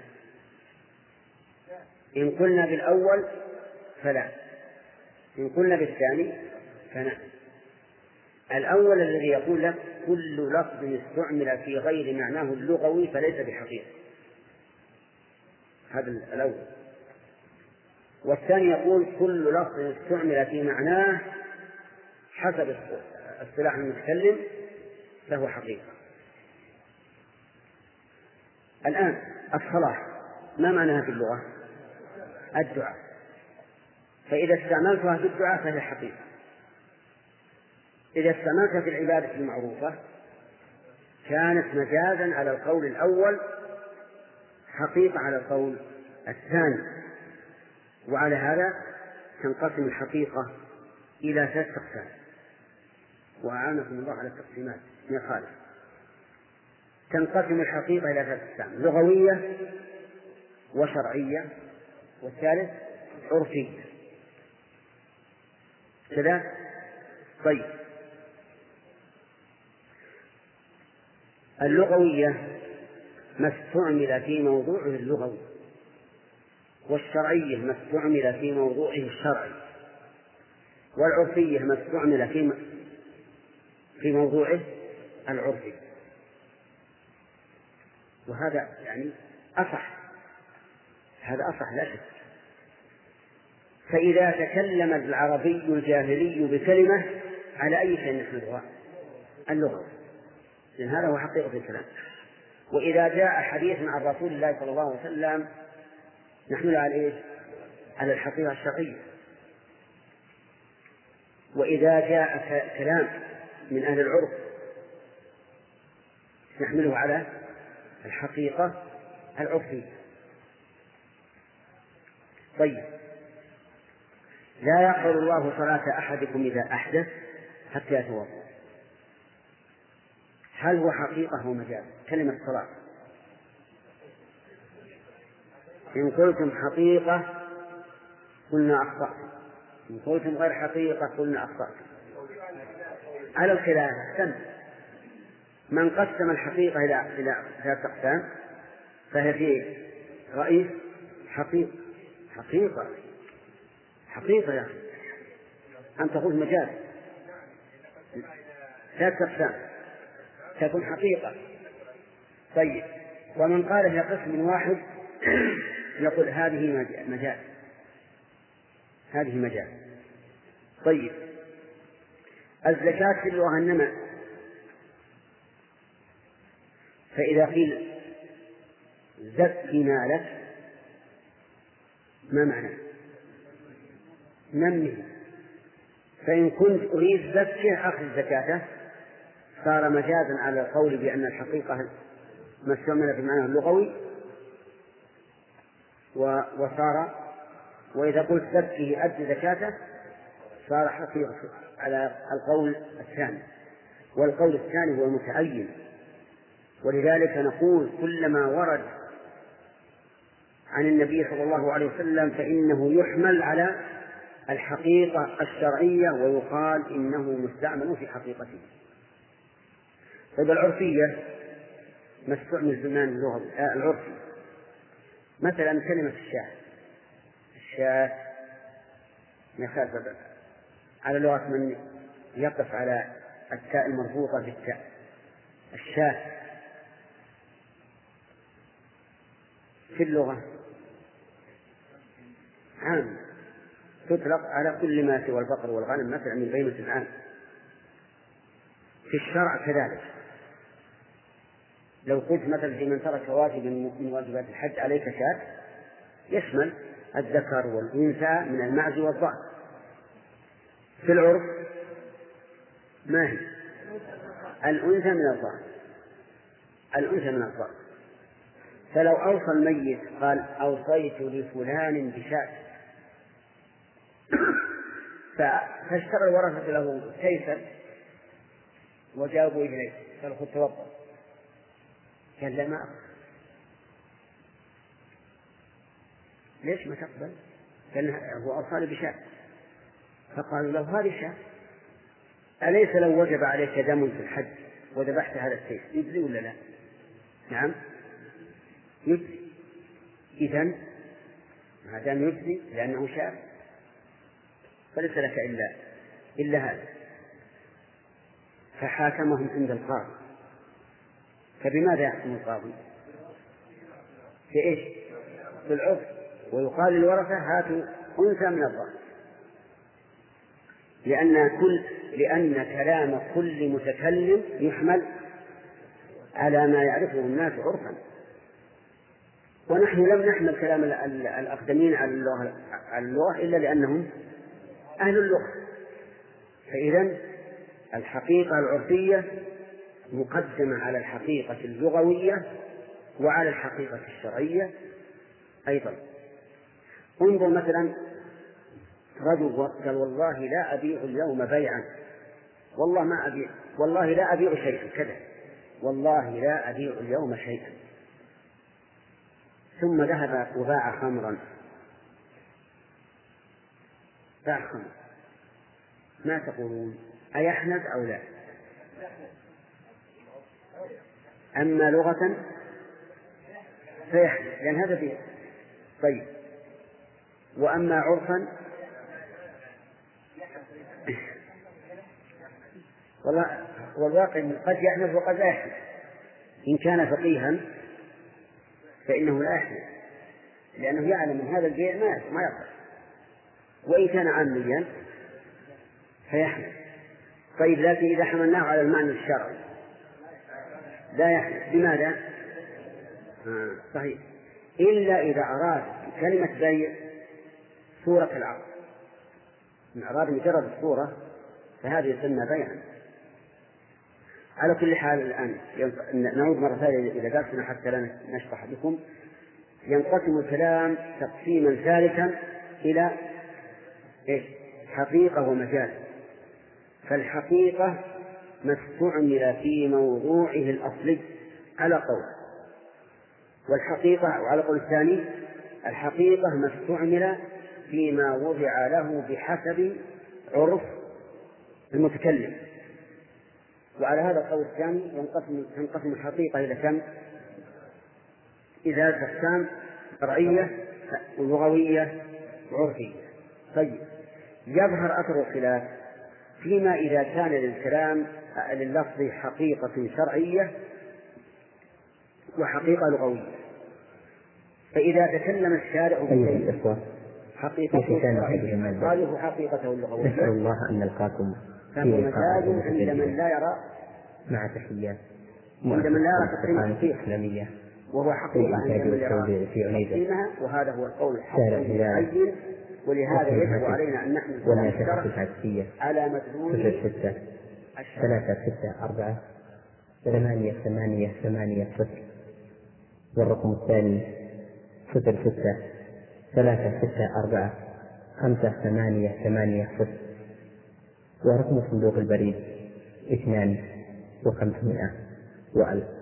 إن قلنا بالأول فلا، إن قلنا بالثاني فنعم. الأول الذي يقول لك كل لفظ استعمل في غير معناه اللغوي فليس بحقيقة، هذا الأول. والثاني يقول كل لفظ استعمل في معناه حسب اصطلاح المتكلم فهو حقيقة. الآن الصلاة ما معناها في اللغة؟ الدعاء، فإذا استعملتها في الدعاء فهي حقيقة. إذا استعملتها في العبادة المعروفة كانت مجازا على القول الأول، حقيقة على القول الثاني. وعلى هذا تنقسم الحقيقة إلى 3 أقسام، وأعانكم الله على التقسيمات يا خالد. تنقسم الحقيقة إلى 3 أقسام: لغوية وشرعية والثالث عرفية. كذا؟ طيب، اللغوية ما استعمل في موضوعه اللغوي، والشرعية ما استعمل في موضوعه الشرعي، والعرفية ما استعمل في موضوعه العرفي. وهذا يعني أصح، هذا أصح لا شك. فإذا تكلم العربي الجاهلي بكلمة على أي شيء نحملها؟ اللغة، لأن هذا هو حقيقة الكلام. وإذا جاء حديث عن رسول الله صلى الله عليه وسلم نحمله على إيش؟ على الحقيقة الشرعية. وإذا جاء كلام من أهل العرف نحمله على الحقيقة العرفية. طيب، لا يقبل الله صلاة أحدكم إذا أحدث حتى يتوضأ. هل هو حقيقة أو مجاز؟ كلمة صلاة إن قلتم حقيقة قلنا أخطأتم، إن قلتم غير حقيقة قلنا أخطأتم. على الخلاف من قسم الحقيقة إلى 3 أقسام فهي في رأيه حقيقة. حقيقة يا أخي، أن تقول مجاز. 3 أقسام تكون حقيقة. طيب، ومن قال هي قسم واحد يقول هذه مجاز، هذه مجاز. طيب، الزكاة في اللغة النماء، فإذا قيل زك مالك ما معنى؟ نمه. فإن كنت أريد زكه أخذ زكاته صار مجازا على القول بأن الحقيقة ما استعمل في معناه اللغوي، وصار وإذا قلت زكه أد زكاته صار حقيقة على القول الثاني. والقول الثاني هو المتعين، ولذلك نقول كلما ورد عن النبي صلى الله عليه وسلم فإنه يحمل على الحقيقة الشرعية ويقال إنه مستعمل في حقيقته. طيب العرفية ما استعمل زمان اللغة العرفي، مثلا كلمة الشاة يخاف على لغة من يقف على التاء المربوطة بالتاء. الشاة في اللغة عام تطلق على كل ما سوى البقر والغنم مثلا من بهيمة الأنعام. في الشرع كذلك، لو قلت مثلا في من ترك واجب من واجبات الحج عليك شاة يشمل الذكر والأنثى من المعز والضأن. في العرف ما هي؟ الأنثى من الضأن، الأنثى من الضأن. فلو أوصى الميت قال أوصيت لفلان بشاة فاشترى الورثة له كيفا وجابوا إليه قال خذ توضأ، قال لا ما أقبل. ليش ما تقبل؟ قال هو أوصاني بشاة. فقالوا له هذه شاة، أليس لو وجب عليك دم في الحج وذبحت هذا السيف يجزي ولا لا؟ نعم يجزي. إذن ما دام يجزي لأنه شاة فليس لك إلا هذا. فحاكمهم عند القاضي. فبماذا يحكم القاضي؟ في إيش؟ في العرف. ويقال للورثة هاتوا أنثى من الضأن، لأن كلام كل متكلم يحمل على ما يعرفه الناس عرفا، ونحن لم نحمل كلام الأقدمين على اللغة إلا لأنهم أهل اللغة. فإذن الحقيقة العرفية مقدمة على الحقيقة اللغوية وعلى الحقيقة الشرعية أيضا. انظر مثلا رجل قال والله لا أبيع اليوم بيعا، والله ما أبيع، والله لا أبيع شيئا كذا، والله لا أبيع اليوم شيئا، ثم ذهب وباع خمرا، باع خمر، ما تقولون؟ أيحنث أو لا؟ أما لغة فيحنث لأن هذا فيه. طيب وأما عرفا والواقع قد يحنث وقد لا يحنث. إن كان فقيها فإنه لا يحنث لأنه يعلم من هذا البيع ما يقع، وإن كان عاميا فيحنث. طيب لكن إذا حملناه على المعنى الشرعي لا يحنث. لماذا؟ صحيح، إلا إذا أراد كلمة بيع صورة العقد، إن أراد مجرد الصورة فهذا يسمى بيعا. على كل حال الآن نعود مرة ثانية إلى درسنا حتى لا نشرح بكم. ينقسم الكلام تقسيما ثالثا إلى حقيقة ومجاز. فالحقيقة ما استعمل في موضوعه الأصلي على قول، والحقيقة وعلى قول الثاني الحقيقة ما استعمل فيما وضع له بحسب عرف المتكلم. وعلى هذا القول الثاني تنقسم الحقيقة إلى كم؟ إذا أقسام شرعية ولغوية وعرفية. طيب يظهر أثر الخلاف فيما إذا كان للكلام لللفظ حقيقة شرعية وحقيقة لغوية. فإذا تكلم الشارع بشيء حقيقته قالوا حقيقته اللغوية، نسأل الله أن نلقاكم فهو مجاز عند من لا يرى مع تحيات عند من لا يرى تقسيم الإسلامية وهو حقيقة عند من يرى تقسيمها، وهذا هو القول الحق المعين. ولهذا يجب علينا أن نحمل على مدلول 3-6-4-8-8-8 والرقم الثاني 0-6-3-6-4-5-8-8 ورقم صندوق البريد 2 و500 و1000.